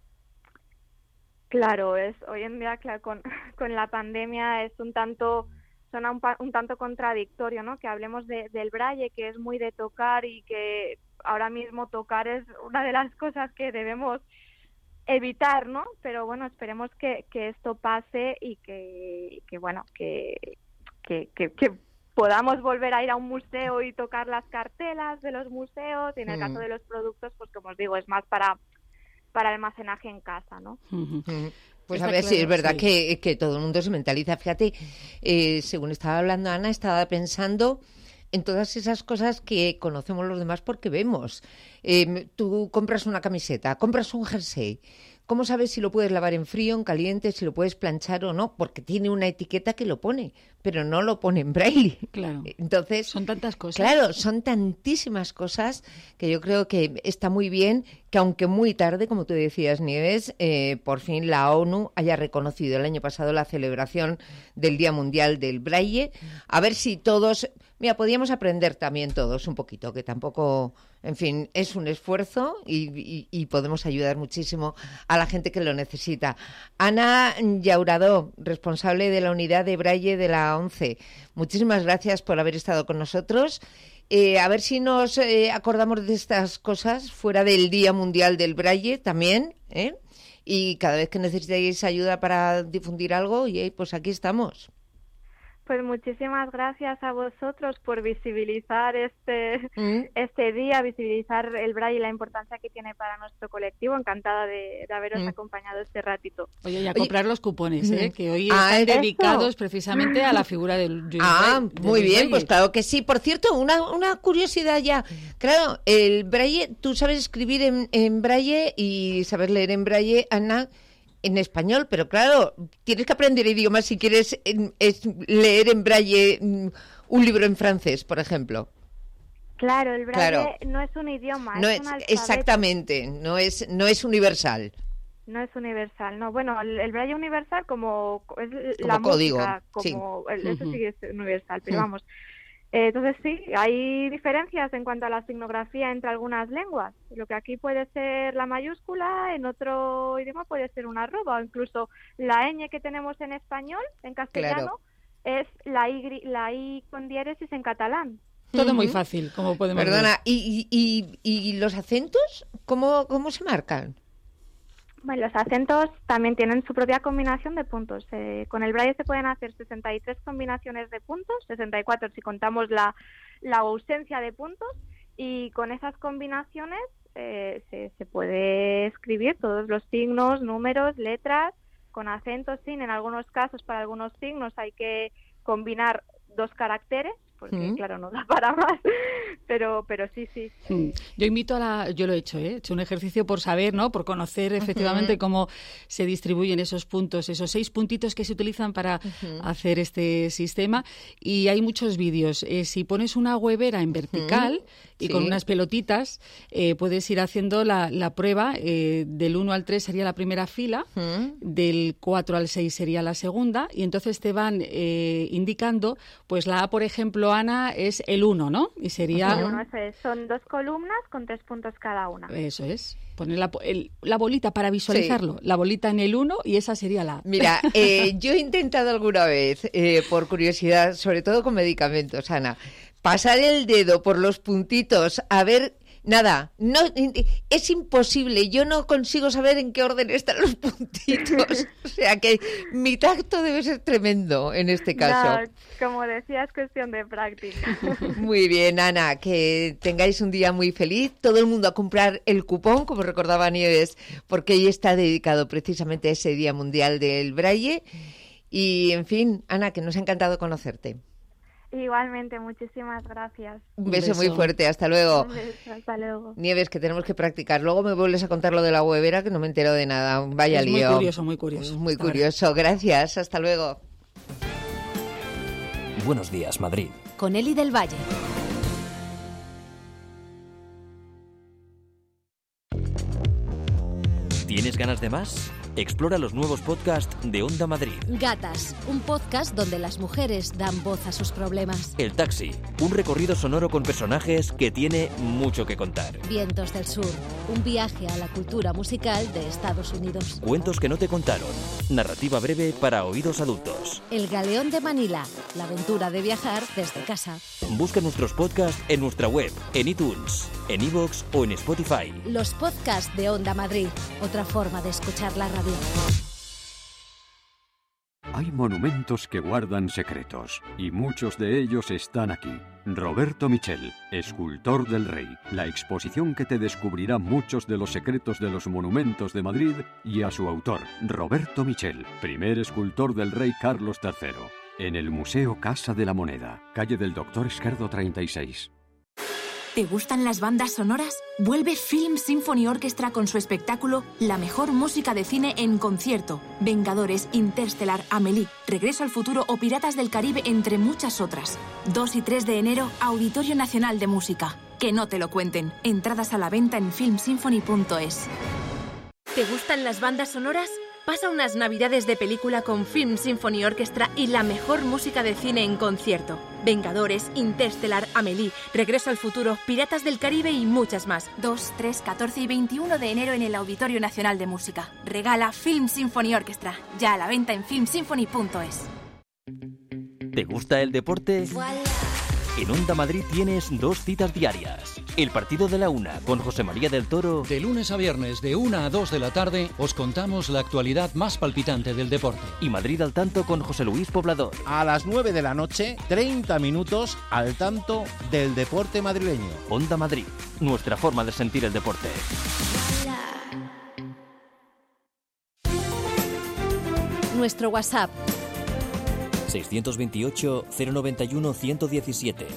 Claro, es hoy en día claro, con, con la pandemia es un tanto, suena un, un tanto contradictorio, ¿no? Que hablemos de, del braille, que es muy de tocar y que ahora mismo tocar es una de las cosas que debemos evitar, ¿no? Pero bueno, esperemos que, que esto pase y que, que bueno, que, que, que, que podamos volver a ir a un museo y tocar las cartelas de los museos y en el mm. caso de los productos, pues como os digo, es más para, para almacenaje en casa, ¿no? Uh-huh. Pues Está a ver si claro, es verdad sí. que, que todo el mundo se mentaliza. Fíjate, eh, según estaba hablando Ana, estaba pensando en todas esas cosas que conocemos los demás porque vemos. Eh, tú compras una camiseta, compras un jersey. ¿Cómo sabes si lo puedes lavar en frío, en caliente, si lo puedes planchar o no? Porque tiene una etiqueta que lo pone, pero no lo pone en braille. Claro. Entonces, son tantas cosas. Claro, son tantísimas cosas que yo creo que está muy bien que aunque muy tarde, como tú decías, Nieves, eh, por fin la ONU haya reconocido el año pasado la celebración del Día Mundial del Braille. A ver si todos... Mira, podíamos aprender también todos un poquito, que tampoco, en fin, es un esfuerzo y, y, y podemos ayudar muchísimo a la gente que lo necesita. Ana Llauradó, responsable de la unidad de Braille de la ONCE, muchísimas gracias por haber estado con nosotros. Eh, a ver si nos eh, acordamos de estas cosas fuera del Día Mundial del Braille también, ¿eh? Y cada vez que necesitéis ayuda para difundir algo, y, pues aquí estamos. Pues muchísimas gracias a vosotros por visibilizar este ¿Mm? este día, visibilizar el braille y la importancia que tiene para nuestro colectivo. Encantada de, de haberos ¿Mm? acompañado este ratito. Oye, y a comprar Oye. los cupones, ¿eh? que hoy ah, están dedicados ¿eso? precisamente a la figura del, del Ah, del, muy del bien, braille. Pues claro que sí. Por cierto, una, una curiosidad ya. Claro, el braille, tú sabes escribir en, en braille y sabes leer en braille, Ana, en español, pero claro, tienes que aprender idiomas si quieres en, es, leer en braille un libro en francés, por ejemplo. Claro, el braille claro. no es un idioma, no es, es un alfabeto. Exactamente, no es, no es universal. No es universal, no. Bueno, el, el braille universal como es como la código, música, como sí. el, eso Uh-huh. sí que es universal, pero Uh-huh. vamos. Eh, entonces sí, hay diferencias en cuanto a la signografía entre algunas lenguas. Lo que aquí puede ser la mayúscula, en otro idioma puede ser una arroba, o incluso la ñ que tenemos en español, en castellano, claro. es la y, la i con diéresis en catalán. Todo muy fácil, como podemos Perdona, ver. ¿y, y, y, y los acentos cómo, cómo se marcan? Bueno, los acentos también tienen su propia combinación de puntos. Eh, con el braille se pueden hacer sesenta y tres combinaciones de puntos, sesenta y cuatro si contamos la, la ausencia de puntos, y con esas combinaciones eh, se, se puede escribir todos los signos, números, letras, con acentos, sin. En algunos casos, para algunos signos hay que combinar dos caracteres, porque mm. claro, no da para más, pero pero sí, sí. Mm. Yo invito a la... Yo lo he hecho, ¿eh? he hecho un ejercicio por saber, ¿no? Por conocer efectivamente uh-huh. cómo se distribuyen esos puntos, esos seis puntitos que se utilizan para uh-huh. hacer este sistema, y hay muchos vídeos. Eh, si pones una huevera en vertical uh-huh. y sí. con unas pelotitas, eh, puedes ir haciendo la, la prueba. Eh, del uno al tres sería la primera fila, uh-huh. del cuatro al seis sería la segunda, y entonces te van eh, indicando, pues la A, por ejemplo, Ana, es el uno, ¿no? Y sería... El uno, eso es. Son dos columnas con tres puntos cada una. Eso es. Poner la, el, la bolita para visualizarlo. Sí. La bolita en el uno y esa sería la... Mira, eh, yo he intentado alguna vez, eh, por curiosidad, sobre todo con medicamentos, Ana, pasar el dedo por los puntitos a ver... Nada, no, es imposible. Yo no consigo saber en qué orden están los puntitos. O sea que mi tacto debe ser tremendo en este caso. No, como decía, es cuestión de práctica. Muy bien, Ana, que tengáis un día muy feliz. Todo el mundo a comprar el cupón, como recordaba Nieves, porque hoy está dedicado precisamente a ese Día Mundial del Braille. Y, en fin, Ana, que nos ha encantado conocerte. Igualmente, muchísimas gracias. Un beso, Un beso muy fuerte, hasta luego. Un beso, hasta luego. Nieves, que tenemos que practicar. Luego me vuelves a contar lo de la huevera, que no me entero de nada. Vaya es lío. Muy curioso, muy curioso. Muy hasta curioso, ahora. Gracias, hasta luego. Buenos días, Madrid. Con Eli del Valle. ¿Tienes ganas de más? Explora los nuevos podcasts de Onda Madrid. Gatas, un podcast donde las mujeres dan voz a sus problemas. El Taxi, un recorrido sonoro con personajes que tiene mucho que contar. Vientos del Sur, un viaje a la cultura musical de Estados Unidos. Cuentos que no te contaron, narrativa breve para oídos adultos. El Galeón de Manila, la aventura de viajar desde casa. Busca nuestros podcasts en nuestra web, en iTunes, en iVoox o en Spotify. Los podcasts de Onda Madrid, otra forma de escuchar la radio. Hay monumentos que guardan secretos, y muchos de ellos están aquí. Roberto Michel, escultor del Rey, la exposición que te descubrirá muchos de los secretos de los monumentos de Madrid, y a su autor, Roberto Michel, primer escultor del Rey Carlos tercero, en el Museo Casa de la Moneda, calle del Doctor Esquerdo treinta y seis. ¿Te gustan las bandas sonoras? Vuelve Film Symphony Orchestra con su espectáculo La mejor música de cine en concierto. Vengadores, Interstellar, Amélie, Regreso al futuro o Piratas del Caribe, entre muchas otras. dos y tres de enero, Auditorio Nacional de Música. Que no te lo cuenten. Entradas a la venta en film symphony punto es. ¿Te gustan las bandas sonoras? Pasa unas navidades de película con Film Symphony Orchestra y la mejor música de cine en concierto. Vengadores, Interstellar, Amélie, Regreso al futuro, Piratas del Caribe y muchas más. dos, tres, catorce y veintiuno de enero en el Auditorio Nacional de Música. Regala Film Symphony Orchestra. Ya a la venta en film symphony punto es. ¿Te gusta el deporte? Voilà. En Onda Madrid tienes dos citas diarias. El partido de la una con José María del Toro. De lunes a viernes de una a dos de la tarde os contamos la actualidad más palpitante del deporte. Y Madrid al tanto con José Luis Poblador. A las nueve de la noche, treinta minutos al tanto del deporte madrileño. Onda Madrid, nuestra forma de sentir el deporte. Nuestro WhatsApp seiscientos veintiocho, cero noventa y uno, ciento diecisiete.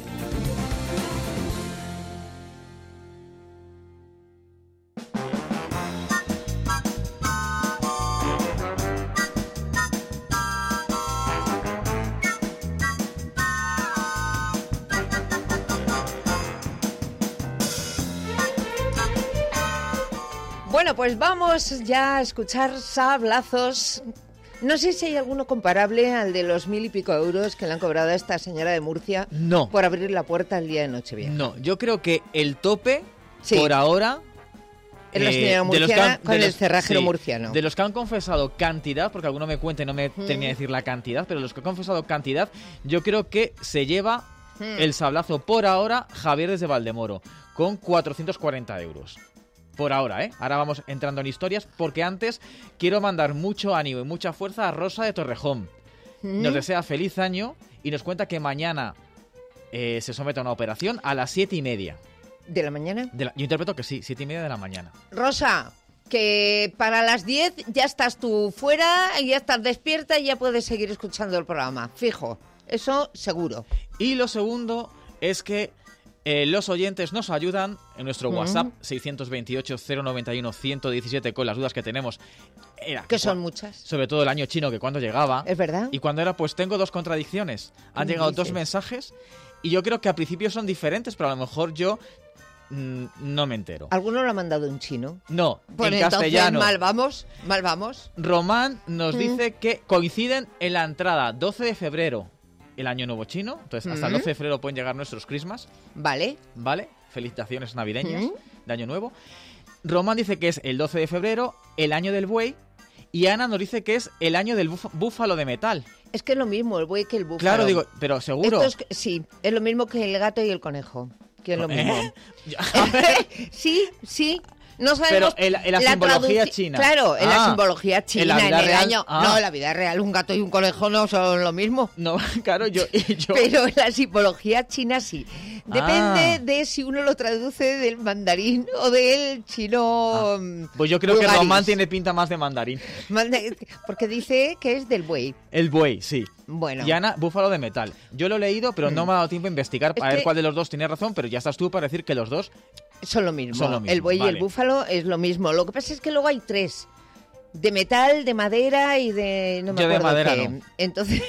Bueno, pues vamos ya a escuchar sablazos. No sé si hay alguno comparable al de los mil y pico euros que le han cobrado a esta señora de Murcia no. por abrir la puerta el día de Nochevieja. No, yo creo que el tope, sí. por ahora... Es la señora murciana han, con el los, cerrajero sí, murciano. De los que han confesado cantidad, porque alguno me cuenta y no me mm. termina de decir la cantidad, pero los que han confesado cantidad, yo creo que se lleva mm. el sablazo por ahora Javier desde Valdemoro, con cuatrocientos cuarenta euros. Por ahora, ¿eh? Ahora vamos entrando en historias, porque antes quiero mandar mucho ánimo y mucha fuerza a Rosa de Torrejón. Mm. Nos desea feliz año y nos cuenta que mañana eh, se somete a una operación a las siete y media. ¿De la mañana? De la, yo interpreto que sí, siete y media de la mañana. Rosa, que para las diez ya estás tú fuera, ya estás despierta y ya puedes seguir escuchando el programa. Fijo, eso seguro. Y lo segundo es que eh, los oyentes nos ayudan en nuestro mm. WhatsApp seiscientos veintiocho, cero noventa y uno, ciento diecisiete con las dudas que tenemos. Era, que son muchas. Sobre todo el año chino, que cuando llegaba. Es verdad. Y cuando era, pues tengo dos contradicciones. Han llegado dices? dos mensajes y yo creo que al principio son diferentes, pero a lo mejor yo... no me entero. ¿Alguno lo ha mandado en chino? No, pues en castellano. Mal vamos, mal vamos. Román nos mm. dice que coinciden en la entrada doce de febrero, el año nuevo chino. Entonces, hasta mm. el doce de febrero pueden llegar nuestros Christmas. Vale. Vale, felicitaciones navideñas mm. de año nuevo. Román dice que es el doce de febrero, el año del buey. Y Ana nos dice que es el año del búf- búfalo de metal. Es que es lo mismo el buey que el búfalo. Claro, digo, pero seguro. Esto es, sí, es lo mismo que el gato y el conejo. Que es lo mismo. ¿Eh? sí, sí. No sabemos. Pero en, en la, la simbología traduc- china. Claro, en ah, la simbología china, en, la vida en el real, año. Ah. No, en la vida real, un gato y un conejo no son lo mismo. No, claro, yo. yo... Pero en la simbología china sí. Depende ah. de si uno lo traduce del mandarín o del chino. Ah. Pues yo creo vulgaris. que Román tiene pinta más de mandarín. Porque dice que es del buey. El buey, sí. Bueno. Y Ana, búfalo de metal. Yo lo he leído, pero mm. no me ha dado tiempo a investigar para ver cuál de los dos tiene razón, pero ya estás tú para decir que los dos son lo mismo. Son lo mismo. El buey vale. y el búfalo es lo mismo. Lo que pasa es que luego hay tres. De metal, de madera y de... No me Yo acuerdo de madera qué. no. Entonces...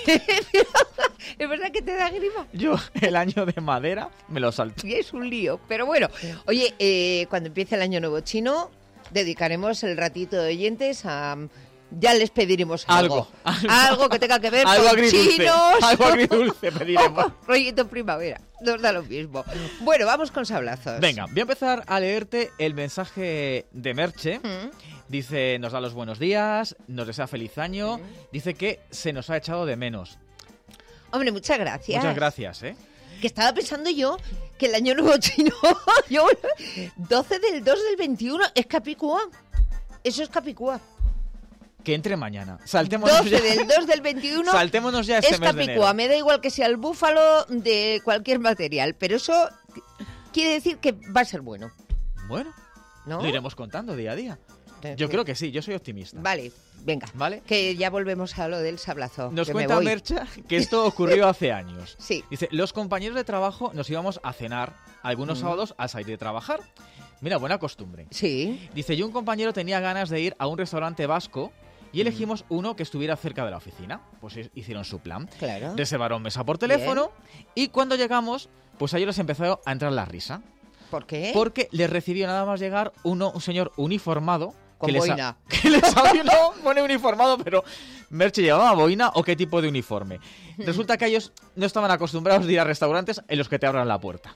¿Es verdad que te da grima? Yo el año de madera me lo salto. Y es un lío. Pero bueno, oye, eh, cuando empiece el año nuevo chino, dedicaremos el ratito de oyentes a... Ya les pediremos algo. Algo, algo, algo que tenga que ver algo con agridulce, chinos. Algo agridulce pediremos. Rollito primavera. Nos da lo mismo. Bueno, vamos con sablazos. Venga, voy a empezar a leerte el mensaje de Merche. ¿Mm? Dice, nos da los buenos días, nos desea feliz año. ¿Mm? Dice que se nos ha echado de menos. Hombre, muchas gracias. Muchas gracias, ¿eh? Que estaba pensando yo que el año nuevo chino, yo, doce del dos del veintiuno, es Capicúa. Eso es Capicúa. Que entre mañana. Saltémonos doce ya. del dos del veintiuno. Saltémonos ya este es mes de Capicúa. enero. Me da igual que sea el búfalo de cualquier material, pero eso quiere decir que va a ser bueno. Bueno, ¿no? Lo iremos contando día a día. Yo creo que sí, yo soy optimista. Vale, venga. ¿Vale? Que ya volvemos a lo del sablazo. Nos que cuenta me voy. Mercha que esto ocurrió hace años. Sí. Dice, los compañeros de trabajo nos íbamos a cenar algunos mm. sábados al salir de trabajar. Mira, buena costumbre. Sí. Dice, yo un compañero tenía ganas de ir a un restaurante vasco y elegimos mm. uno que estuviera cerca de la oficina. Pues hicieron su plan. Claro. Reservaron mesa por teléfono. Bien. Y cuando llegamos, pues a ellos les empezó a entrar la risa. ¿Por qué? Porque les recibió nada más llegar uno, un señor uniformado. Con que boina. Les ha, que les había, no pone uniformado, pero Merche llevaba boina o qué tipo de uniforme. Resulta que ellos no estaban acostumbrados de ir a restaurantes en los que te abran la puerta.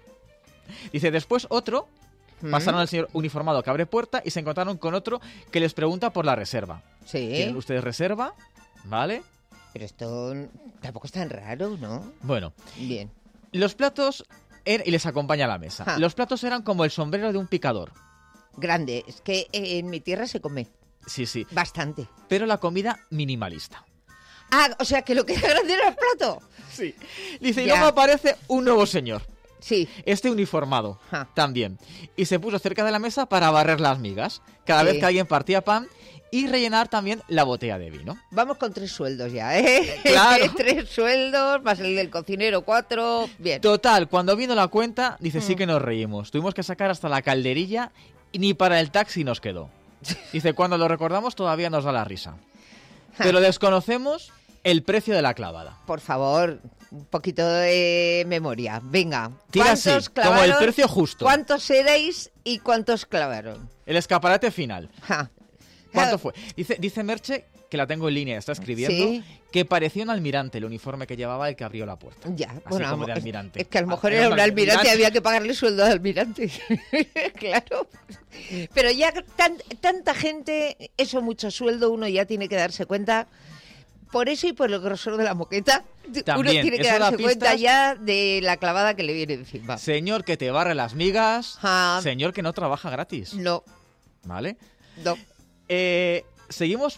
Dice, después otro... Pasaron al señor uniformado que abre puerta y se encontraron con otro que les pregunta por la reserva. Sí. ¿Tienen ustedes reserva? ¿Vale? Pero esto tampoco es tan raro, ¿no? Bueno. Bien. Los platos... Er- y les acompaña a la mesa. Ja. Los platos eran como el sombrero de un picador. Grande. Es que eh, en mi tierra se come. Sí, sí. Bastante. Pero la comida minimalista. Ah, o sea que lo que era grande era el plato. Sí. Dice, y Ya. luego aparece un nuevo señor. Sí. Este uniformado Ja. también. Y se puso cerca de la mesa para barrer las migas. Cada Sí. vez que alguien partía pan y rellenar también la botella de vino. Vamos con tres sueldos ya, ¿eh? Claro. Tres sueldos, más el del cocinero, cuatro. Bien. Total, cuando vino la cuenta, dice, Mm. sí que nos reímos. Tuvimos que sacar hasta la calderilla y ni para el taxi nos quedó. Dice, cuando lo recordamos todavía nos da la risa. Pero desconocemos el precio de la clavada. Por favor, un poquito de memoria. Venga, Tira ¿cuántos así, clavaron? como el precio justo. ¿Cuántos erais y cuántos clavaron? El escaparate final. Ja. ¿Cuánto fue? Dice, dice Merche, que la tengo en línea, está escribiendo, ¿Sí? que parecía un almirante el uniforme que llevaba el que abrió la puerta. Ya, Así bueno, como de es- almirante. Es que a lo mejor Ah, era un almirante y almirante. había que pagarle sueldo de almirante. Claro. Pero ya tan- tanta gente, eso mucho sueldo, uno ya tiene que darse cuenta. Por eso y por el grosor de la moqueta, uno También, tiene que eso da darse cuenta pistas. ya de la clavada que le viene encima. Señor que te barre las migas, Ah. señor que no trabaja gratis. No, ¿Vale? no. Eh, seguimos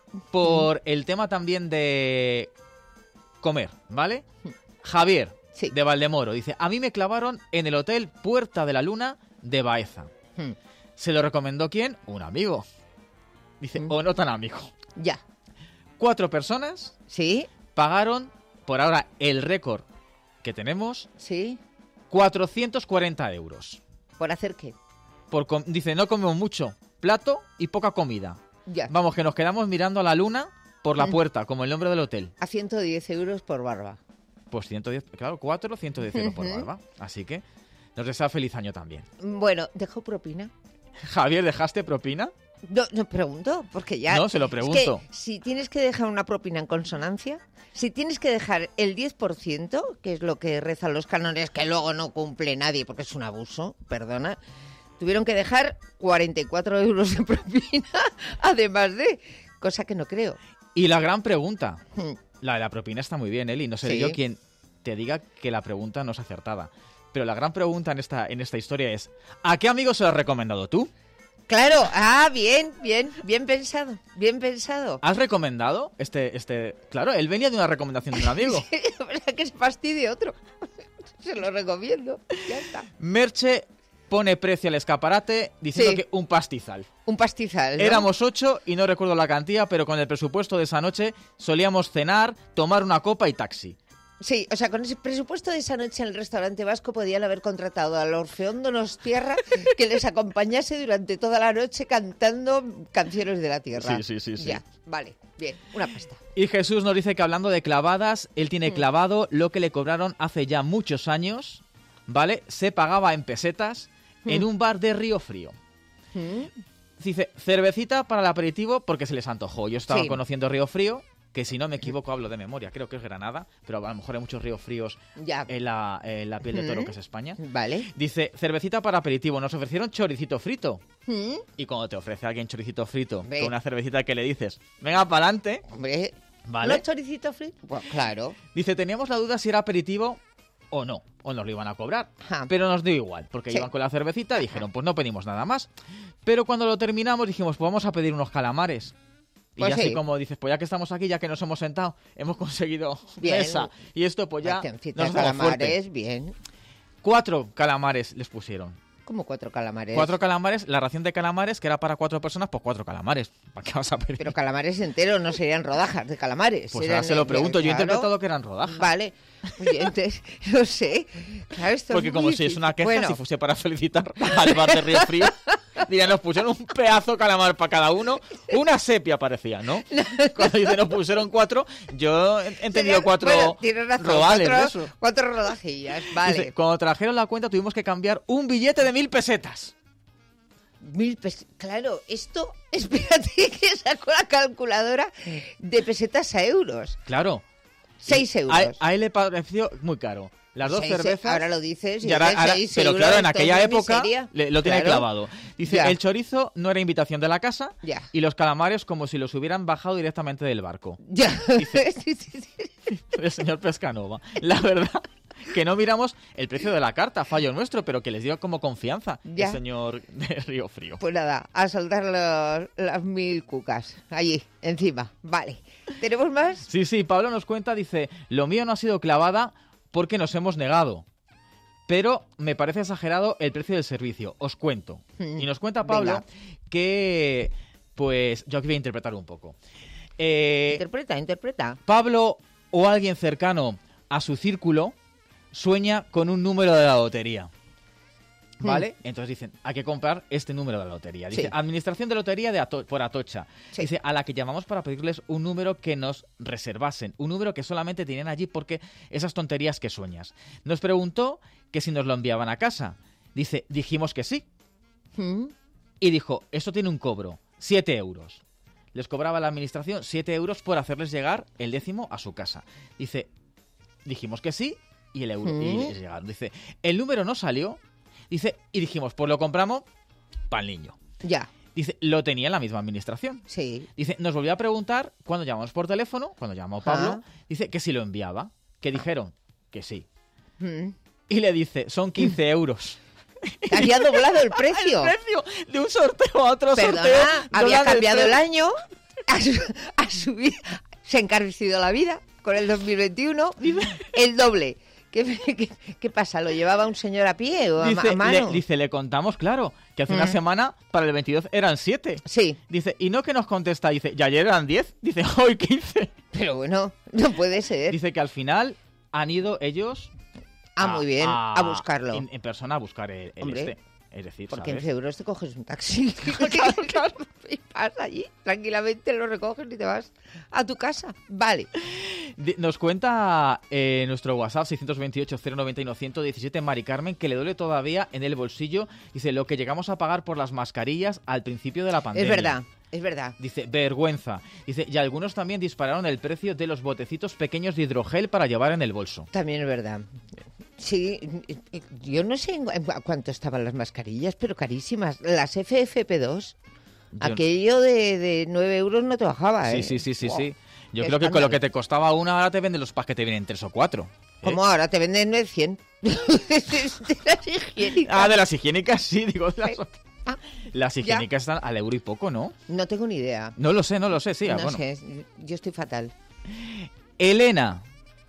por el tema también de comer, ¿vale? Javier, Sí. de Valdemoro, dice, a mí me clavaron en el hotel Puerta de la Luna de Baeza. Hmm. ¿Se lo recomendó quién? Un amigo. Dice, o no tan amigo. Ya. Cuatro personas ¿Sí? pagaron, por ahora, el récord que tenemos, ¿Sí? cuatrocientos cuarenta euros. ¿Por hacer qué? Por com- dice, no comemos mucho, plato y poca comida. Ya. Vamos, que nos quedamos mirando a la luna por la Mm. puerta, como el nombre del hotel. A ciento diez euros por barba. Pues ciento diez, claro, cuatro, ciento diez euros por Ujú. barba. Así que nos desea feliz año también. Bueno, ¿dejó propina? Javier, ¿dejaste propina? No, no pregunto, porque ya... No, se lo Es pregunto. que si tienes que dejar una propina en consonancia, si tienes que dejar el diez por ciento, que es lo que rezan los cánones, que luego no cumple nadie porque es un abuso, perdona, tuvieron que dejar cuarenta y cuatro euros de propina, además de... Cosa que no creo. Y la gran pregunta, Hmm. la de la propina está muy bien, Eli, no seré Sí. yo quien te diga que la pregunta no es acertada. Pero la gran pregunta en esta, en esta historia es, ¿a qué amigo se lo has recomendado tú? Claro, ah, bien, bien, bien pensado, bien pensado. ¿Has recomendado este, este? Claro, él venía de una recomendación de un amigo. Sí, la verdad que se fastidie otro. Se lo recomiendo, ya está. Merche pone precio al escaparate diciendo Sí. que un pastizal. Un pastizal, ¿no? Éramos ocho y no recuerdo la cantidad, pero con el presupuesto de esa noche solíamos cenar, tomar una copa y taxi. Sí, o sea, con ese presupuesto de esa noche en el restaurante vasco podían haber contratado al Orfeón Donos Tierra que les acompañase durante toda la noche cantando canciones de la tierra. Sí, sí, sí, sí. Ya, vale, bien, una pasta. Y Jesús nos dice que hablando de clavadas, él tiene Mm. clavado lo que le cobraron hace ya muchos años, ¿vale? Se pagaba en pesetas en Mm. un bar de Río Frío. ¿Mm? Dice, cervecita para el aperitivo porque se les antojó. Yo estaba Sí. conociendo Río Frío, que si no me equivoco hablo de memoria, creo que es Granada, pero a lo mejor hay muchos ríos fríos Ya. en la, en la piel de toro Ujú. que es España. Vale. Dice, cervecita para aperitivo, nos ofrecieron choricito frito. ¿Mm? Y cuando te ofrece alguien choricito frito Hombre. con una cervecita que le dices, venga para adelante, Hombre, ¿vale? ¿los choricitos fritos? Pues claro. Dice, teníamos la duda si era aperitivo o no, o nos lo iban a cobrar. Ajá. Pero nos dio igual, porque Sí. iban con la cervecita, dijeron, pues no pedimos nada más. Pero cuando lo terminamos dijimos, pues vamos a pedir unos calamares. Y Pues ya así sí. como dices, pues ya que estamos aquí, ya que nos hemos sentado, hemos conseguido Bien. mesa. Y esto pues ya Pastencita nos de vamos fuerte. calamares, bien. Cuatro calamares les pusieron. Como cuatro calamares. Cuatro calamares, la ración de calamares, que era para cuatro personas, pues cuatro calamares. ¿Para qué vas a pedir? Pero calamares enteros, no serían rodajas de calamares. Pues eran ahora se lo de- pregunto, yo he claro. interpretado que eran rodajas. Vale, muy bien, entonces, no sé. Claro, esto Porque es como muy si es difícil. una queja, Bueno, si fuese para felicitar al bar de Río Frío, dirían, nos pusieron un pedazo de calamar para cada uno, una sepia parecía, ¿no? Cuando dice nos pusieron cuatro, yo he entendido serían- cuatro bueno, tienes razón, rodales cuatro, de eso. cuatro rodajillas, vale. Dice, cuando trajeron la cuenta tuvimos que cambiar un billete de mil pesetas. Mil pesetas. Claro, esto, espérate que sacó la calculadora de pesetas a euros. Claro. Seis euros. A, a él le pareció muy caro. Las dos Seis, cervezas... ahora lo dices, y y ahora- dices ahora- seis pero euros, claro, en esto aquella es época miseria. le- lo tiene Claro. clavado. Dice, Ya. el chorizo no era invitación de la casa Ya. y los calamares como si los hubieran bajado directamente del barco. Ya. Dice- Sí, sí, sí. El señor Pescanova. La verdad que no miramos el precio de la carta, fallo nuestro, pero que les dio como confianza Ya. el señor de Río Frío. Pues nada, a soltar los- las mil cucas. Allí, encima. Vale. ¿Tenemos más? Sí, sí, Pablo nos cuenta, dice, lo mío no ha sido clavada porque nos hemos negado. Pero me parece exagerado el precio del servicio. Os cuento. Mm. Y nos cuenta Pablo Venga. que, pues, yo aquí voy a interpretar un poco. Eh, Interpreta, interpreta. Pablo o alguien cercano a su círculo sueña con un número de la lotería. ¿Vale? Mm. Entonces dicen, hay que comprar este número de la lotería. Dice, sí. Administración de Lotería de Ato- por Atocha. Sí. Dice, a la que llamamos para pedirles un número que nos reservasen. Un número que solamente tenían allí porque esas tonterías que sueñas. Nos preguntó que si nos lo enviaban a casa. Dice, dijimos que sí. ¿Mm? Y dijo, esto tiene un cobro, siete euros. Les cobraba la administración siete euros por hacerles llegar el décimo a su casa. Dice, dijimos que sí y el euro. ¿Mm? Y les llegaron. Dice, el número no salió. Dice, y dijimos, pues lo compramos para el niño. Ya. Dice, lo tenía en la misma administración. Sí. Dice, nos volvió a preguntar, cuando llamamos por teléfono, cuando llamó Pablo, ah. dice que si lo enviaba, que dijeron que sí. Mm. Y le dice, son quince euros. Había doblado el precio. El precio de un sorteo a otro Perdona, sorteo. Había cambiado el año, ha, ha subido, se ha encarecido la vida con el dos mil veintiuno, el doble. ¿Qué, qué, ¿Qué pasa? ¿Lo llevaba un señor a pie o a, dice, a mano? Le, dice, le contamos, claro, que hace mm. una semana para el veintidós eran siete. Sí. Dice, y no que nos contesta, dice, ¿y ayer eran diez? Dice, hoy quince. Pero bueno, no puede ser. Dice que al final han ido ellos... Ah, a, muy bien, a, a buscarlo. En, en persona a buscar el, el este. Es decir, por ¿sabes? quince euros te coges un taxi. Claro, claro. Y vas allí, tranquilamente lo recoges y te vas a tu casa. Vale. Nos cuenta eh, nuestro WhatsApp seis dos ocho, cero nueve uno, uno uno siete Mari Carmen que le duele todavía en el bolsillo. Dice, lo que llegamos a pagar por las mascarillas al principio de la pandemia. Es verdad. Es verdad. Dice, vergüenza. Dice, y algunos también dispararon el precio de los botecitos pequeños de hidrogel para llevar en el bolso. También es verdad. Sí, yo no sé a cuánto estaban las mascarillas, pero carísimas. Las F F P dos, yo... aquello de, de nueve euros no te bajaba, ¿eh? Sí, sí, sí, sí, wow. sí. Yo Qué creo escándalo. Que con lo que te costaba una, ahora te venden los packs que te vienen tres o cuatro. ¿eh? ¿Cómo ahora? Te venden cien. De las higiénicas. Ah, de las higiénicas, sí, digo, de las... Ah, las higiénicas ya. Están al euro y poco, ¿no? No tengo ni idea. No lo sé, no lo sé, sí. No bueno. sé, yo estoy fatal. Elena.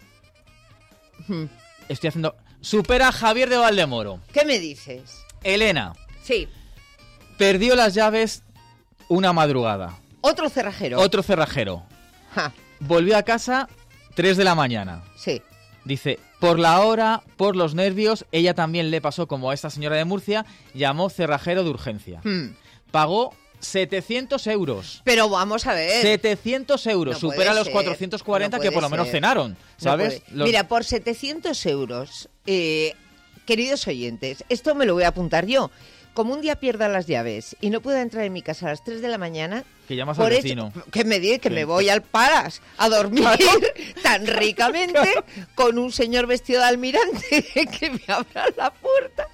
Hmm. Estoy haciendo... Supera a Javier de Valdemoro. ¿Qué me dices? Elena. Sí. Perdió las llaves una madrugada. Otro cerrajero. Otro cerrajero. Ja. Volvió a casa tres de la mañana. Sí. Dice, por la hora, por los nervios, ella también le pasó como a esta señora de Murcia, llamó cerrajero de urgencia. Hmm. Pagó setecientos euros. Pero vamos a ver. setecientos euros. No supera los cuatrocientos cuarenta no que por lo menos ser. Cenaron, ¿sabes? No los... Mira, por setecientos euros, eh, queridos oyentes, esto me lo voy a apuntar yo. Como un día pierda las llaves y no pueda entrar en mi casa a las tres de la mañana... Que llamas al vecino. Hecho, que me diga que sí. me voy al Palas a dormir tan ricamente claro. con un señor vestido de almirante que me abra la puerta.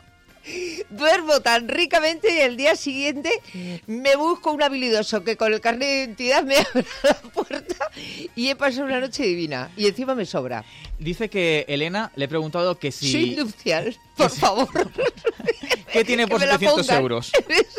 Duermo tan ricamente y el día siguiente me busco un habilidoso que con el carnet de identidad me abra la puerta y he pasado una noche divina. Y encima me sobra. Dice que Elena le he preguntado que si... Soy nupcial, por favor. ¿Qué tiene por setecientos euros?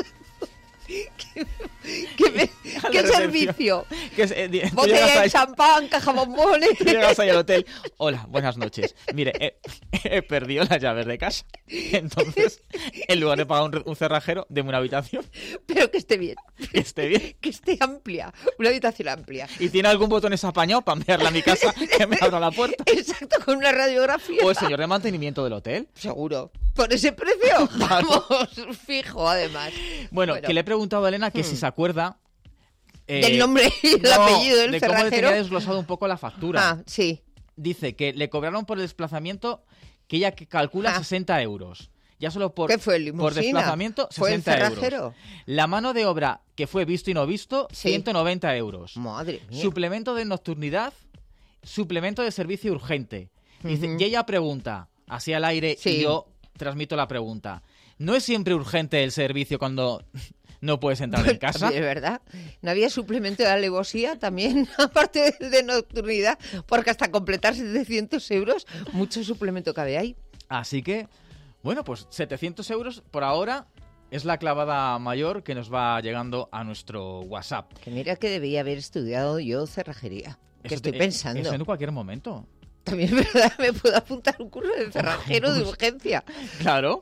¿Qué, qué, me, ¿qué servicio? Que es, eh, botella de champán, caja bombones. Llegas ahí al hotel. Hola, buenas noches. Mire, he, he perdido las llaves de casa. Entonces, en lugar de pagar un, un cerrajero, deme una habitación. Pero que esté bien. Que esté bien. Que esté amplia. Una habitación amplia. ¿Y tiene algún botón apañado para enviarla a mi casa que me abra la puerta? Exacto, con una radiografía. ¿O el señor de mantenimiento del hotel? Seguro. ¿Por ese precio? Vamos, fijo, además. Bueno, bueno, que le he preguntado a Elena que hmm. si se acuerda... Eh, del nombre y el no, apellido del de cerrajero. Cómo le tenía desglosado un poco la factura. Ah, sí. Dice que le cobraron por el desplazamiento que ella calcula ah. sesenta euros. Ya solo por, ¿Qué fue, limusina? Por desplazamiento, sesenta ¿Fue el cerrajero? Euros. La mano de obra que fue visto y no visto, sí. ciento noventa euros. Madre mía. Suplemento de nocturnidad, suplemento de servicio urgente. Dice, uh-huh. Y ella pregunta, así al aire, sí. y yo transmito la pregunta. ¿No es siempre urgente el servicio cuando no puedes entrar en casa? Es verdad. ¿No había suplemento de alevosía también, aparte de nocturnidad? Porque hasta completar setecientos euros, mucho suplemento cabe ahí. Así que, bueno, pues setecientos euros por ahora es la clavada mayor que nos va llegando a nuestro WhatsApp. Que mira que debía haber estudiado yo cerrajería. Que eso estoy te, pensando. Eso en cualquier momento. También es verdad, me puedo apuntar un curso de cerrajero de urgencia. Claro.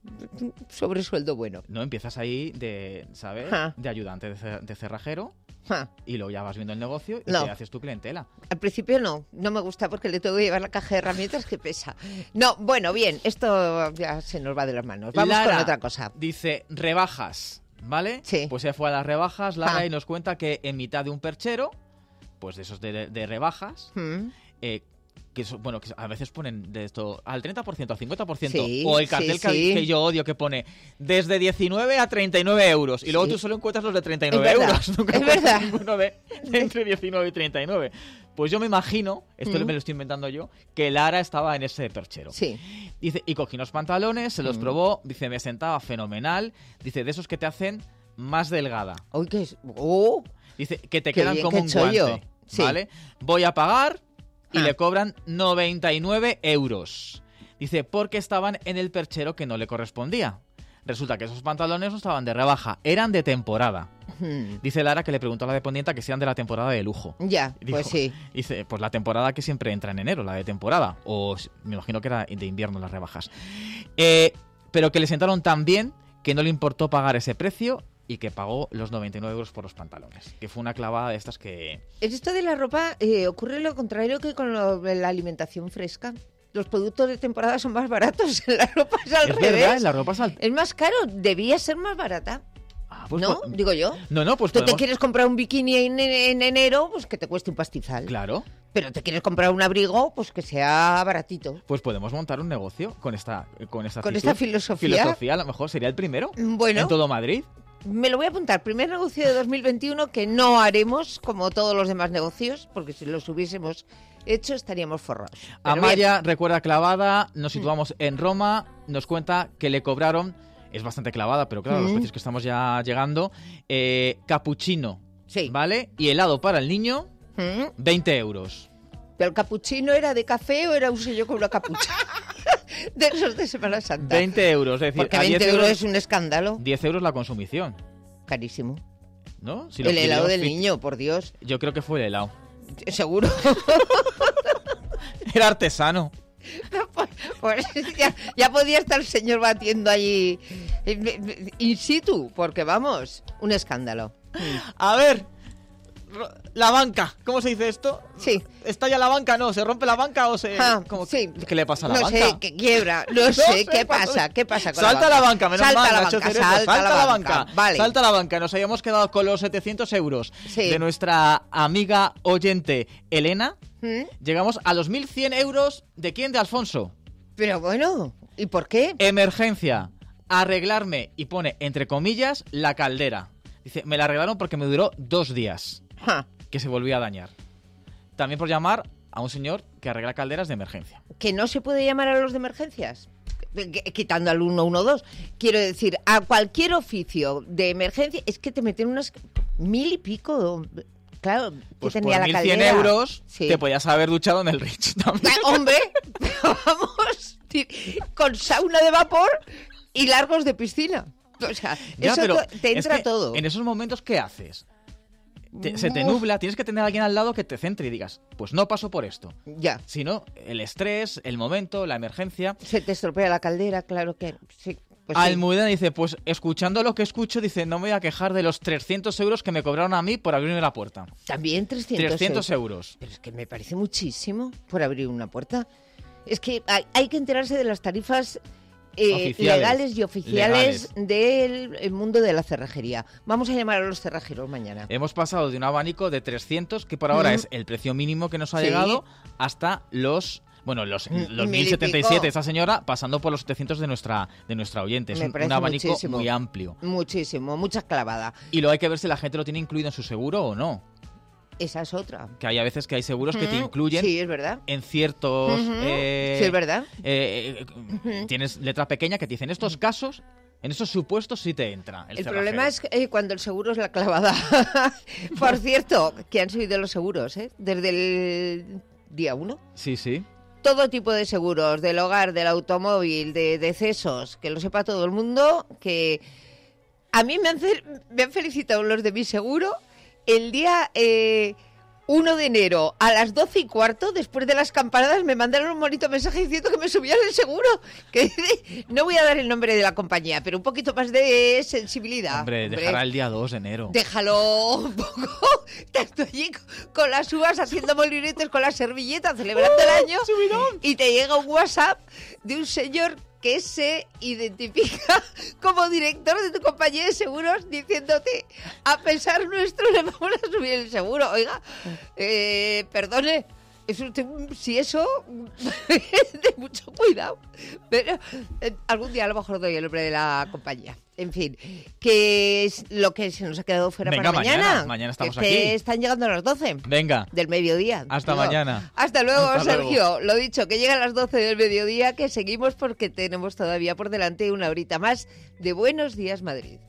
sobresueldo bueno. No, empiezas ahí de, ¿sabes? Ja. De ayudante de, cer- de cerrajero Ja. y luego ya vas viendo el negocio y No. te haces tu clientela. Al principio no, no me gusta porque le tengo que llevar la caja de herramientas que pesa. No, bueno, bien, esto ya se nos va de las manos. Vamos Lara con otra cosa. Dice, rebajas, ¿vale? Sí. Pues se fue a las rebajas, Lara, Ah. y nos cuenta que en mitad de un perchero, pues de esos de, de rebajas, Mm. eh, que eso- bueno, que a veces ponen de esto al treinta por ciento, al cincuenta por ciento, Sí, o el cartel sí, que, sí. que yo odio que pone desde diecinueve a treinta y nueve euros, y luego Sí. tú solo encuentras los de treinta y nueve Es verdad, euros, nunca es encuentras verdad. ninguno de, de entre diecinueve y treinta y nueve. Pues yo me imagino, esto Mm. me lo estoy inventando yo, que Lara estaba en ese perchero. Sí. Dice, y cogí unos pantalones, se los Mm. probó, dice, me sentaba fenomenal, dice, de esos que te hacen más delgada. Uy, que es... Oh, Dice, que te Qué quedan bien como que un he hecho guante, yo. Sí. ¿vale? Voy a pagar y Ah. le cobran noventa y nueve euros. Dice, porque estaban en el perchero que no le correspondía. Resulta que esos pantalones no estaban de rebaja, eran de temporada. Hmm. Dice Lara que le preguntó a la dependienta que sean de la temporada de lujo. Ya, Dijo- pues sí. Dice, pues la temporada que siempre entra en enero, la de temporada. O s- me imagino que era de invierno las rebajas. Eh, pero que le sentaron tan bien que no le importó pagar ese precio y que pagó los noventa y nueve euros por los pantalones. Que fue una clavada de estas que... En esto de la ropa eh, ocurre lo contrario que con lo de la alimentación fresca. Los productos de temporada son más baratos, la ropa es al Es revés. verdad, la ropa es al... Es más caro, debía ser más barata. Ah, pues ¿No? po- Digo yo. No, no, pues Tú te podemos- quieres comprar un bikini en, en enero, pues que te cueste un pastizal. Claro, Pero te quieres comprar un abrigo, pues que sea baratito. pues podemos montar un negocio con esta con esta, Con actitud. esta filosofía. Filosofía, a lo mejor sería el primero Bueno. en todo Madrid. Me lo voy a apuntar. Primer negocio de dos mil veintiuno que no haremos como todos los demás negocios, porque si los hubiésemos hecho estaríamos forrados. Pero Amaya recuerda clavada, nos situamos en Roma, nos cuenta que le cobraron, es bastante clavada, pero claro, los Mm. precios que estamos ya llegando, eh, capuchino, Sí. ¿vale? Y helado para el niño, bien. ¿Mm? veinte euros. ¿Pero el capuchino era de café o era un sello con una capucha? De esos de Semana Santa. veinte euros, es decir, Porque a diez veinte euros es un escándalo. diez euros la consumición, Carísimo. ¿no? Si lo El helado queríamos del fi- niño, por Dios. Yo creo que fue el helado. Seguro. Era artesano. Pues ya, ya podía estar el señor batiendo allí eh, in situ, porque vamos, un escándalo. A ver, ro- la banca, ¿cómo se dice esto? Sí. ¿Estalla la banca? No, ¿se rompe la banca o se...? Ah, ¿cómo- sí. ¿Qué le pasa a la No banca? sé, que quiebra, no, sé, sé, qué pasa- pasa, qué pasa con Salta la la banca. banca, menos salta mal, la Nacho banca, Cerezo, salta, salta la la banca. banca, Vale. salta la banca. Nos habíamos quedado con los setecientos euros Sí. de nuestra amiga oyente Elena. ¿Mm? Llegamos a los mil cien euros. ¿De quién? De Alfonso. Pero bueno, ¿y por qué? Emergencia. Arreglarme, y pone entre comillas, la caldera. Dice, me la arreglaron porque me duró dos días. Ja, Que se volvía a dañar. También por llamar a un señor que arregla calderas de emergencia. que no se puede llamar a los de emergencias. Qu- Quitando al uno uno dos. Quiero decir, a cualquier oficio de emergencia, es que te meten unas mil y pico. Claro, que Pues tenía por la mil cien caldera. euros Sí. te podías haber duchado en el Rich también. Ah, hombre, pero vamos, ti- con sauna de vapor y largos de piscina. O sea, Ya, eso pero to- te es entra que todo. En esos momentos, ¿qué haces? Te- se te Uf. nubla, tienes que tener a alguien al lado que te centre y digas, pues no paso por esto. Ya, Sino el estrés, el momento, la emergencia. se te estropea la caldera, claro que sí. Pues sí. Almudena dice, pues escuchando lo que escucho, dice, no me voy a quejar de los trescientos euros que me cobraron a mí por abrirme la puerta. También trescientos, trescientos euros. Pero es que me parece muchísimo por abrir una puerta. Es que hay, hay que enterarse de las tarifas eh, Oficiales. legales y oficiales Legales. del el mundo de la cerrajería. Vamos a llamar a los cerrajeros mañana. Hemos pasado de un abanico de trescientos, que por ahora Mm. es el precio mínimo que nos ha Sí. llegado, hasta los... Bueno, los, Mm, los mil y mil setenta y siete pico. esa señora, pasando por los setecientos de nuestra, de nuestra oyente. Es Me un, parece un abanico muchísimo. muy amplio. Muchísimo, mucha clavada. Y luego hay que ver si la gente lo tiene incluido en su seguro o no. Esa es otra. Que hay a veces que hay seguros que te Ujú. incluyen Sí, es verdad. en ciertos... Ujú. eh, Sí, es verdad. eh, eh, tienes letra pequeña que te dice, en estos casos, en estos supuestos sí te entra el El cerrajero. problema es eh, cuando el seguro es la clavada. Por cierto, que han subido los seguros, ¿eh? Desde el día uno. Sí, sí. Todo tipo de seguros, del hogar, del automóvil, de decesos, que lo sepa todo el mundo, que a mí me han, ce- me han felicitado los de mi seguro el día eh, uno de enero a las doce y cuarto, después de las campanadas, me mandaron un bonito mensaje diciendo que me subían el seguro. Que no voy a dar el nombre de la compañía, pero un poquito más de sensibilidad. Hombre, hombre. Dejará el día dos de enero. Déjalo un poco. Tanto allí con las uvas haciendo molinetes con la servilleta, celebrando el año. ¡Subidón! Y te llega un WhatsApp de un señor que se identifica como director de tu compañía de seguros diciéndote, a pesar nuestro le vamos a subir el seguro. Oiga, eh, perdone, es usted, si eso, de mucho cuidado. Pero eh, algún día a lo mejor doy el nombre de la compañía. En fin, que es lo que se nos ha quedado fuera. Venga, para mañana. Mañana, mañana estamos que aquí. Están llegando a las doce. Venga. Del mediodía. Hasta digo. mañana. Hasta luego, Hasta Sergio. luego. Lo dicho, que llegan las doce del mediodía, que seguimos porque tenemos todavía por delante una horita más de Buenos Días, Madrid.